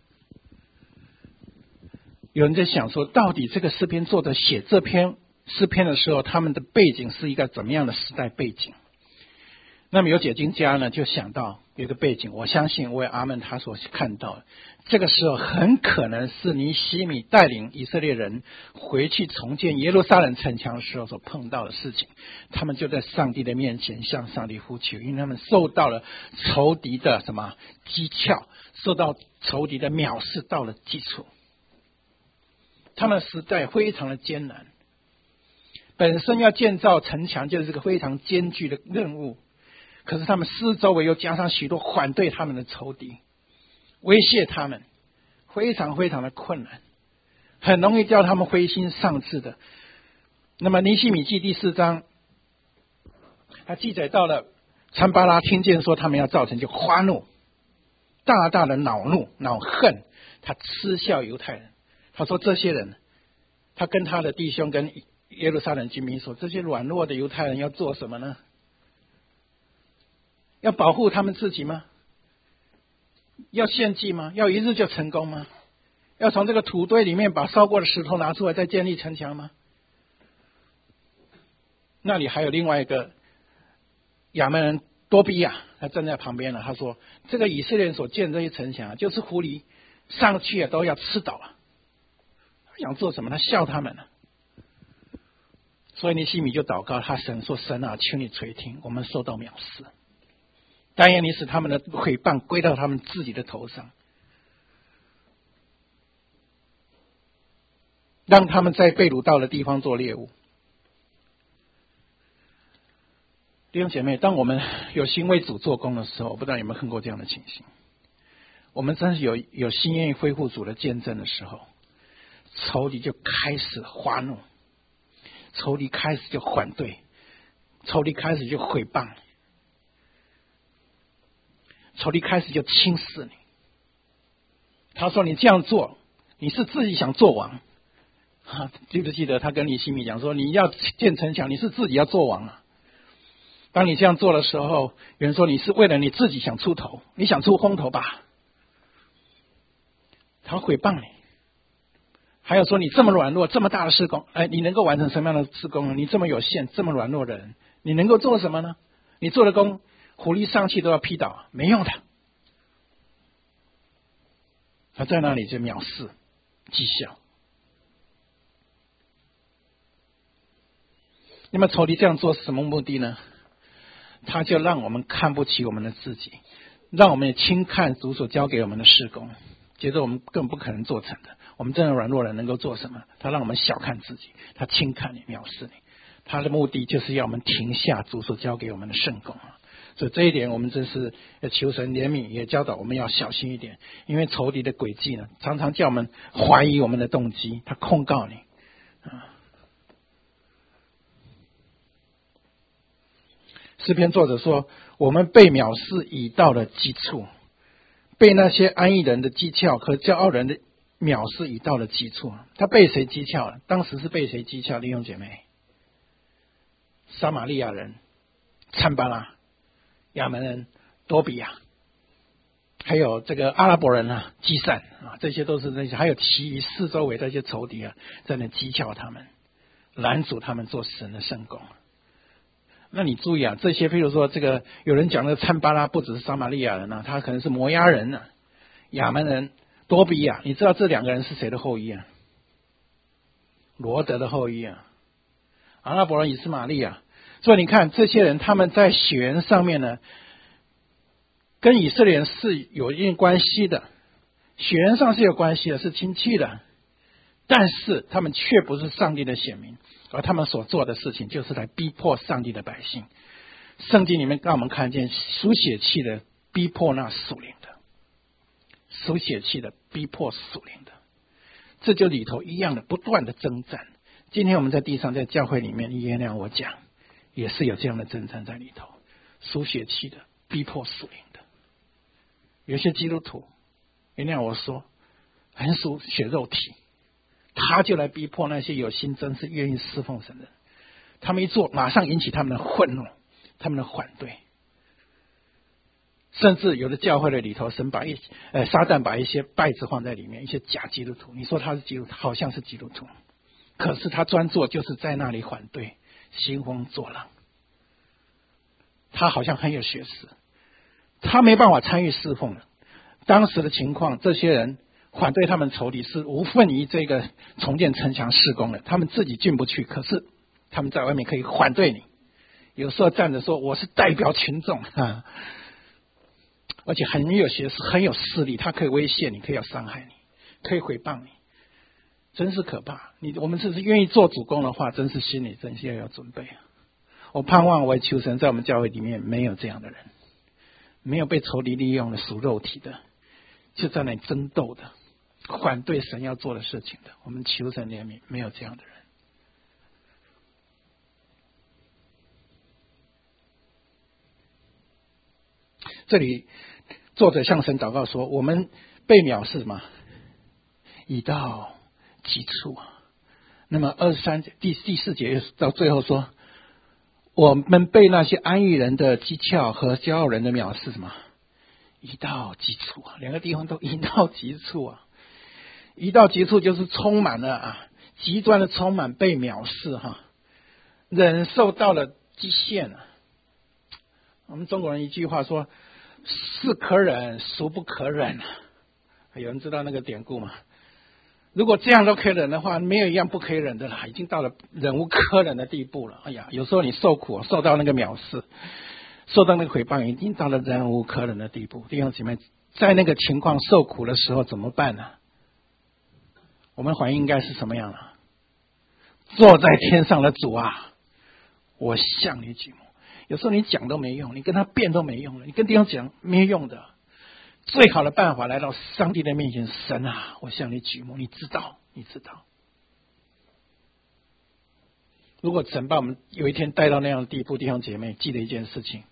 有人在想说，到底这个诗篇作者写这篇诗篇的时候，他们的背景是一个怎么样的时代背景？那么有解经家呢就想到有一个背景，我相信为阿们他所看到的，这个时候很可能是尼希米带领以色列人回去重建耶路撒冷城墙的时候所碰到的事情。他们就在上帝的面前向上帝呼求，因为他们受到了仇敌的什么讥诮，受到仇敌的藐视到了基础。他们时代非常的艰难，本身要建造城墙就是个非常艰巨的任务，可是他们四周围又加上许多反对他们的仇敌，威胁他们，非常非常的困难，很容易叫他们灰心丧志的。那么尼希米记第4章，他记载到了参巴拉听见说他们要造成，就发怒，大大的恼怒恼恨，他嗤笑犹太人。他说这些人，他跟他的弟兄跟耶路撒冷居民说，这些软弱的犹太人要做什么呢？ 要保护他们自己吗？要献祭吗？要一日就成功吗？要从这个土堆里面把烧过的石头拿出来再建立城墙吗？那里还有另外一个亚扪人多比亚，他站在旁边了。他说：“这个以色列人所建这些城墙就是狐狸上去都要吃倒啊！他想做什么？他笑他们了。所以尼希米就祷告，他神说：神啊，求你垂听，我们受到藐视。但愿你使他们的毁谤归到他们自己的头上，让他们在被掳到的地方做猎物。”弟兄姐妹，当我们有心为主做工的时候，我不知道有没有看过这样的情形。我们真是有心愿意恢复主的见证的时候，仇敌就开始发怒，仇敌开始就反对，仇敌开始就毁谤，仇敌开始就轻视你。他说：“你这样做，你是自己想做王。”记不记得他跟尼希米讲说：“你要建城墙，你是自己要做王啊。”当你这样做的时候，有人说你是为了你自己想出头，你想出风头吧？他毁谤你，还有说你这么软弱，这么大的事工，你能够完成什么样的事工呢？你这么有限，这么软弱的人，你能够做什么呢？你做的工，狐狸上去都要劈倒，没用的。他在那里就藐视、讥笑。那么仇敌这样做是什么目的呢？他就让我们看不起我们的自己，让我们也轻看主所交给我们的事工，觉得我们更不可能做成的。我们这样软弱人能够做什么？他让我们小看自己，他轻看你、藐视你。他的目的就是要我们停下主所交给我们的圣工。所以这一点我们真是求神怜悯，也教导我们要小心一点。因为仇敌的诡计呢，常常叫我们怀疑我们的动机，他控告你。诗篇作者说：“我们被藐视已到了极处，被那些安逸人的讥诮和骄傲人的藐视已到了极处。”他被谁讥诮了？当时是被谁讥诮？弟兄姐妹，撒玛利亚人参巴拉、亚扪人多比亚，还有这个阿拉伯人基散这些都是那些，还有其余四周围这些仇敌在那讥诮他们，拦阻他们做神的圣工。那你注意这些，譬如说这个有人讲的参巴拉不只是撒玛利亚人他可能是摩押人亚扪人多比亚。你知道这两个人是谁的后裔罗德的后裔阿拉伯人以斯玛利所以你看这些人，他们在血缘上面呢，跟以色列人是有一定关系的，血缘上是有关系的，是亲戚的，但是他们却不是上帝的选民，而他们所做的事情就是来逼迫上帝的百姓。圣经里面让我们看见属血气的逼迫那属灵的，属血气的逼迫属灵的，这就里头一样的不断的征战。今天我们在地上，在教会里面，你原谅我讲，也是有这样的征战在里头，属血气的逼迫属灵的。有些基督徒，原谅我说，很属血肉体，他就来逼迫那些有心真是愿意侍奉神的人。他们一做，马上引起他们的愤怒，他们的反对。甚至有的教会的里头，撒旦把一些拜子放在里面，一些假基督徒。你说他是基督徒，好像是基督徒，可是他专做就是在那里反对，兴风作浪。他好像很有学识，他没办法参与侍奉了。当时的情况，这些人反对他们仇敌是无份于这个重建城墙事工的，他们自己进不去，可是他们在外面可以反对你。有时候站着说我是代表群众而且很有学识，很有势力，他可以威胁你，可以要伤害你，可以诽谤你，真是可怕。我们是愿意做主公的话，真是心里真是要有准备我盼望我求神在我们教会里面没有这样的人，没有被仇敌利用的属肉体的，就在那里争斗的，反对神要做的事情的。我们求神怜悯，没有这样的人。这里作者向神祷告说，我们被藐视嘛，已到极处那么23节第4节到最后说， 我们被那些安逸人的讥诮和骄傲人的藐视什么移到极处啊，两个地方都移到极处啊。移到极处就是充满了极端的充满被藐视忍受到了极限啊。我们中国人一句话说，是可忍孰不可忍啊。有人知道那个典故吗？如果这样都可以忍的话，没有一样不可以忍的啦，已经到了忍无可忍的地步了。哎呀，有时候你受苦，受到那个藐视，受到那个诽谤，已经到了忍无可忍的地步。弟兄姐妹，在那个情况受苦的时候怎么办呢？我们反应应该是什么样啊？坐在天上的主啊，我向你举目。有时候你讲都没用，你跟他辩都没用了，你跟弟兄讲没用的。最好的办法来到上帝的面前，神啊，我向你举目，你知道。如果神把我们有一天带到那样的地步，弟兄姐妹，记得一件事情，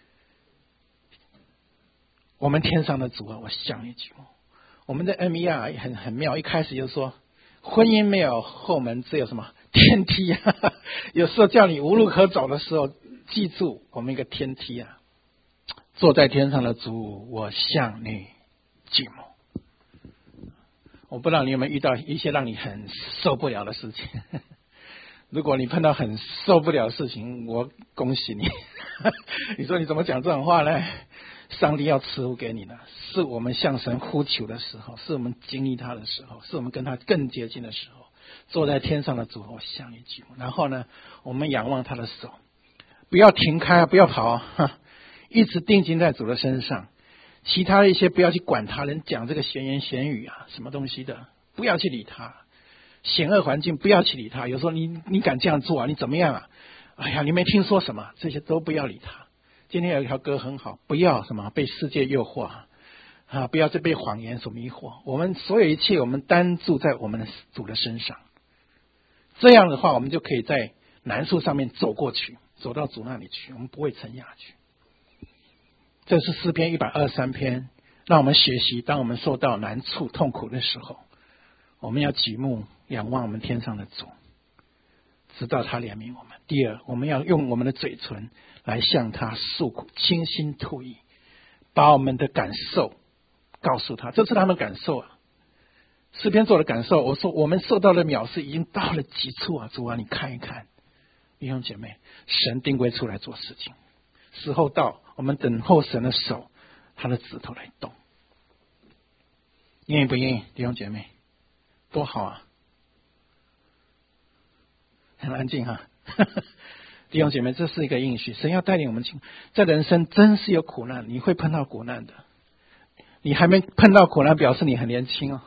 我们天上的主啊，我向你举目。我们的 MER 很妙，一开始就说婚姻没有后门，只有什么天梯啊。有时候叫你无路可走的时候，记住我们一个天梯啊。坐在天上的主，我向你举目。我不知道你有没有遇到一些让你很受不了的事情。如果你碰到很受不了的事情，我恭喜你。你说你怎么讲这种话呢？上帝要赐福给你的，是我们向神呼求的时候，是我们经历他的时候，是我们跟他更接近的时候。坐在天上的主，我向你举目。然后呢，我们仰望他的手，不要停开，不要跑，一直定睛在主的身上。其他的一些不要去管他人讲这个闲言闲语什么东西的，不要去理他。险恶环境不要去理他。有时候你敢这样做你怎么样哎呀，你没听说什么，这些都不要理他。今天有一条歌很好，不要什么被世界诱惑不要再被谎言所迷惑。我们所有一切，我们单注在我们的主的身上。这样的话，我们就可以在难处上面走过去，走到主那里去，我们不会沉下去。这是诗篇123篇，让我们学习，当我们受到难处痛苦的时候，我们要举目仰望我们天上的主，直到他怜悯我们。第二，我们要用我们的嘴唇来向他诉苦，倾心吐意，把我们的感受告诉他。这是他们感受诗篇做的感受。我说我们受到的藐视已经到了极处主啊，你看一看。弟兄姐妹，神定规出来做事情，时候到，我们等候神的手，他的指头来动。愿意不愿意？弟兄姐妹，多好很安静弟兄姐妹，这是一个应许，神要带领我们在人生真是有苦难，你会碰到苦难的。你还没碰到苦难，表示你很年轻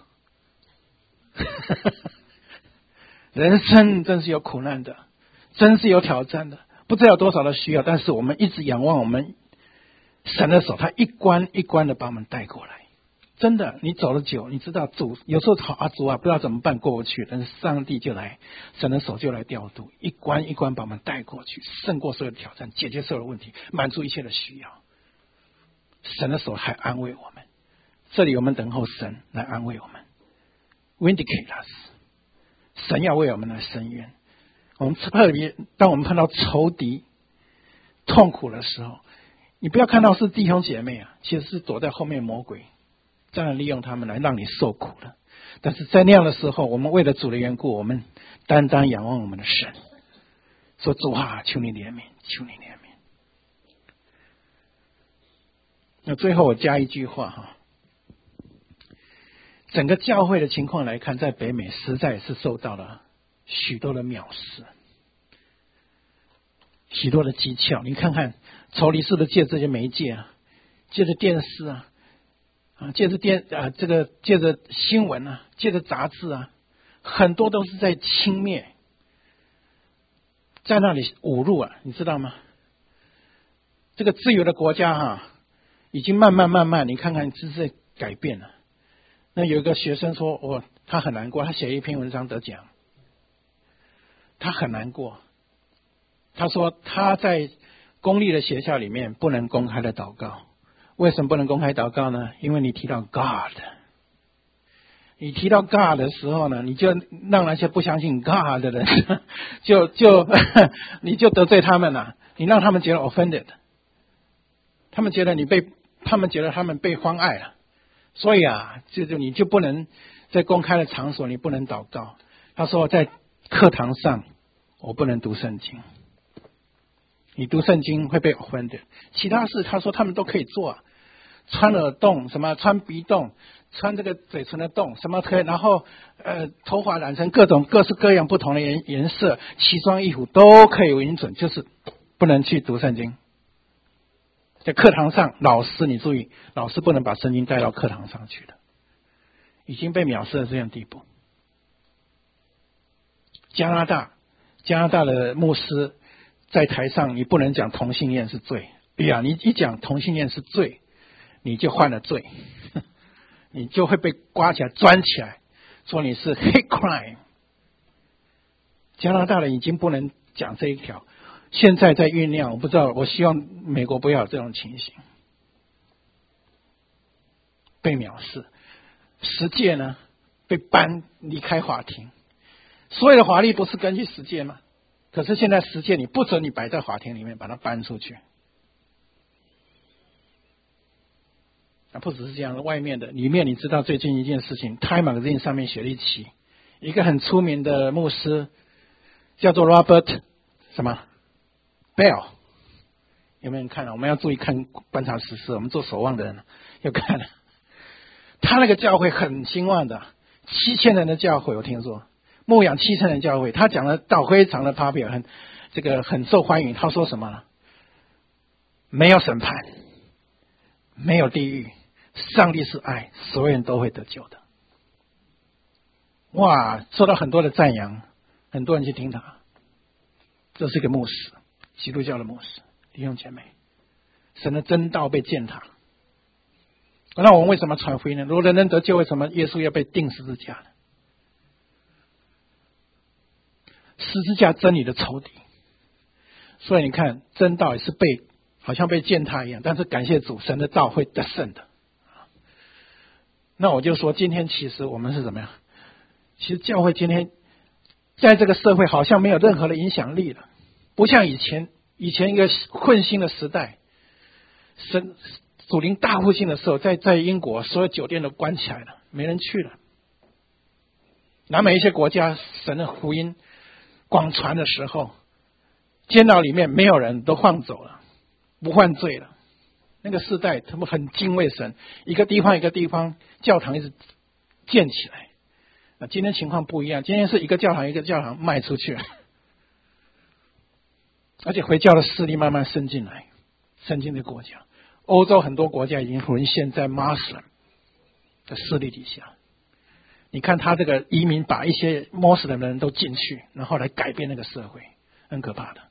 人生真是有苦难的，真是有挑战的，不知道有多少的需要，但是我们一直仰望我们神的手，他一关一关的把我们带过来。真的，你走了久，你知道主有时候主不知道怎么办过不去，但是上帝就来，神的手就来调度，一关一关把我们带过去，胜过所有的挑战，解决所有的问题，满足一切的需要。神的手还安慰我们，这里我们等候神来安慰我们 ，vindicate us， 神要为我们来伸冤。我们特别当我们碰到仇敌痛苦的时候，你不要看到是弟兄姐妹其实是躲在后面魔鬼这样利用他们来让你受苦了。但是在那样的时候，我们为了主的缘故，我们单单仰望我们的神，说主求你怜悯，求你怜悯。那最后我加一句话整个教会的情况来看，在北美实在是受到了许多的藐视，许多的讥诮。你看看仇敌是不是借这些媒介借着电视借着新闻借着杂志很多都是在轻蔑，在那里侮辱你知道吗？这个自由的国家已经慢慢你看看是在改变了。那有一个学生说他很难过，他写一篇文章得奖，他很难过。他说他在公立的学校里面不能公开的祷告。为什么不能公开祷告呢？因为你提到 God， 你提到 God 的时候呢，你就让那些不相信 God 的人就你就得罪他们了。 你让他们觉得 offended， 他们觉得他们被荒爱了，所以啊，你就不能在公开的场所你不能祷告。他说在课堂上我不能读圣经，你读圣经会被 offended。其他事他说他们都可以做啊，穿耳洞，什么穿鼻洞，穿这个嘴唇的洞，什么可以，然后头发染成各式各样不同的颜色，奇装异服都可以允准，就是不能去读圣经。在课堂上，老师你注意，老师不能把圣经带到课堂上去的，已经被藐视到这样地步。加拿大的牧师在台上，你不能讲同性恋是罪。哎呀，你一讲同性恋是罪，你就犯了罪，你就会被刮起来钻起来，说你是 hate crime。加拿大人已经不能讲这一条，现在在酝酿，我不知道，我希望美国不要有这种情形，被藐视。十诫呢被搬离开法庭，所有的法律不是根据十诫吗？可是现在十诫你不准你摆在法庭里面，把它搬出去。不只是这样，外面的里面你知道最近一件事情 ，Time Magazine 上面写了一个很出名的牧师，叫做 Robert 什么 Bell， 有没有人看了？我们要注意看观察时事，我们做守望的人要看了。他那个教会很兴旺的，7000人的教会，我听说牧养7000人教会，他讲的道非常的 popular， 很受欢迎。他说什么呢？没有审判，没有地狱，上帝是爱，所有人都会得救的。哇，受到很多的赞扬，很多人去听他。这是一个牧师，基督教的牧师，弟兄姐妹，神的真道被践踏。那我们为什么传福音呢？如果人人得救，为什么耶稣要被钉十字架呢？十字架真理的仇敌。所以你看，真道也是好像被践踏一样，但是感谢主，神的道会得胜的。那我就说，今天其实我们是怎么样？其实教会今天在这个社会好像没有任何的影响力了，不像以前一个混兴的时代，主灵大复兴的时候，在英国所有酒店都关起来了，没人去了。南美一些国家神的福音广传的时候，监牢里面没有人，都放走了，不犯罪了。那个世代他们很敬畏神，一个地方教堂一直建起来。那今天情况不一样，今天是一个教堂卖出去了，而且回教的势力慢慢渗进来，渗进这个国家。欧洲很多国家已经沦陷在 Muslim 的势力底下。你看他这个移民把一些 Muslim 的人都进去，然后来改变那个社会，很可怕的。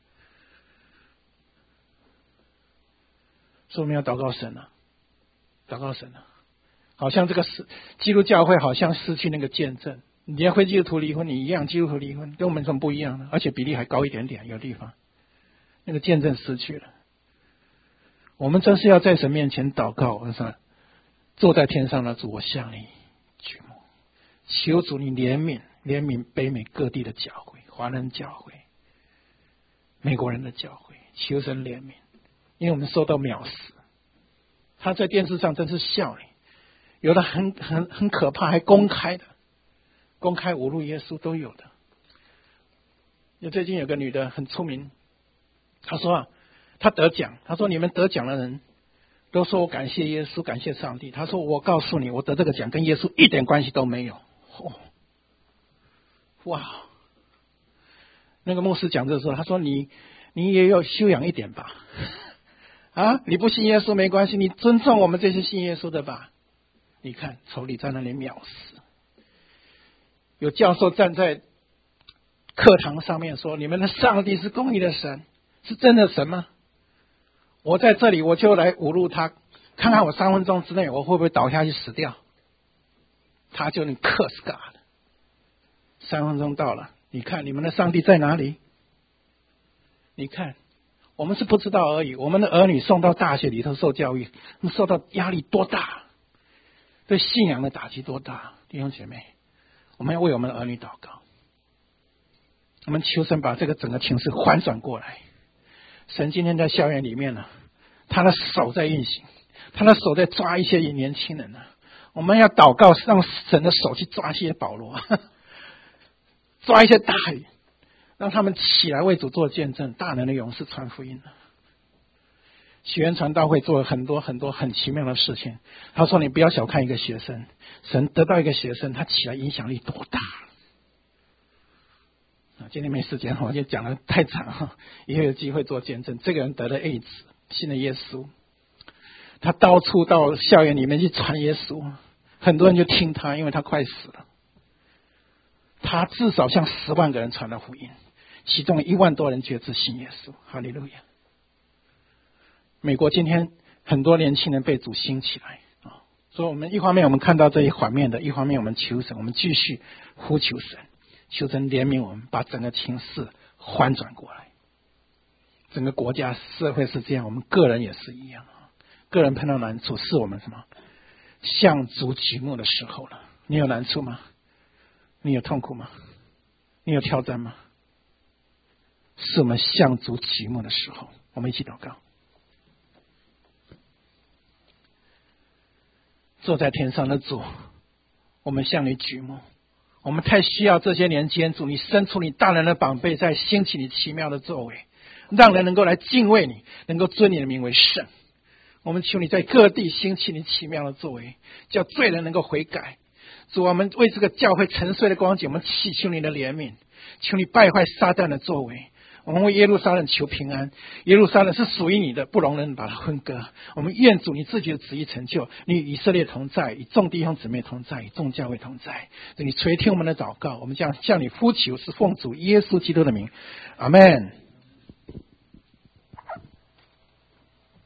所以我们要祷告神啊，祷告神啊！好像这个基督教会好像失去那个见证。你要会基督徒离婚，你一样基督徒离婚，跟我们什么不一样呢？而且比例还高一点点，有地方那个见证失去了。我们真是要在神面前祷告，我说坐在天上的主，我向你举目，求主你怜悯北美各地的教会，华人教会，美国人的教会，求神怜悯，因为我们受到藐视。他在电视上真是笑你，有的很可怕，还公开侮辱耶稣都有的。最近有个女的很出名，她说啊，她得奖，她说你们得奖的人都说我感谢耶稣，感谢上帝。她说我告诉你，我得这个奖跟耶稣一点关系都没有。哇！那个牧师讲这时候，他说你也要修养一点吧。啊，你不信耶稣没关系，你尊重我们这些信耶稣的吧。你看仇敌在那里藐视，有教授站在课堂上面说，你们的上帝是公义的神，是真的神吗？我在这里我就来侮辱他，看看我3分钟之内我会不会倒下去死掉。他就能curse God。3分钟到了，你看你们的上帝在哪里？你看我们是不知道而已，我们的儿女送到大学里头受教育，受到压力多大，对信仰的打击多大。弟兄姐妹，我们要为我们的儿女祷告，我们求神把这个整个情势反转过来， 神今天在校园里面呢，他的手在运行，他的手在抓一些年轻人呢。我们要祷告，让神的手去抓一些保罗，抓一些大鱼，让他们起来为主做见证，大能的勇士传福音。许愿传道会做了很多很多很奇妙的事情。他说你不要小看一个学生，神得到一个学生，他起来影响力多大。今天没时间，我就讲得太长了，以后有机会做见证。这个人得了 AIDS， 信了耶稣，他到处到校园里面去传耶稣，很多人就听他，因为他快死了。他至少向10万个人传了福音，其中1万多人决志信耶稣。哈利路亚！美国今天很多年轻人被主兴起来啊，所以我们一方面我们看到这一反面的，一方面我们求神，我们继续呼求神，求神怜悯我们，把整个情势翻转过来。整个国家社会是这样，我们个人也是一样啊。个人碰到难处，是我们什么向主举目的时候了。你有难处吗？你有痛苦吗？你有挑战吗？是我们向主举目的时候。我们一起祷告。坐在天上的主，我们向你举目，我们太需要这些年间主你伸出你大能的膀臂，在兴起你奇妙的作为，让人能够来敬畏你，能够尊你的名为圣。我们求你在各地兴起你奇妙的作为，叫罪人能够悔改。主，我们为这个教会沉睡的光景，我们祈求你的怜悯，求你败坏撒旦的作为。我们为耶路撒冷求平安，耶路撒冷是属于你的，不容人把它分割。我们愿主你自己的旨意成就，你与以色列同在，与众弟兄姊妹同在，与众教会同在。你垂听我们的祷告，我们将向你呼求，是奉主耶稣基督的名，阿们。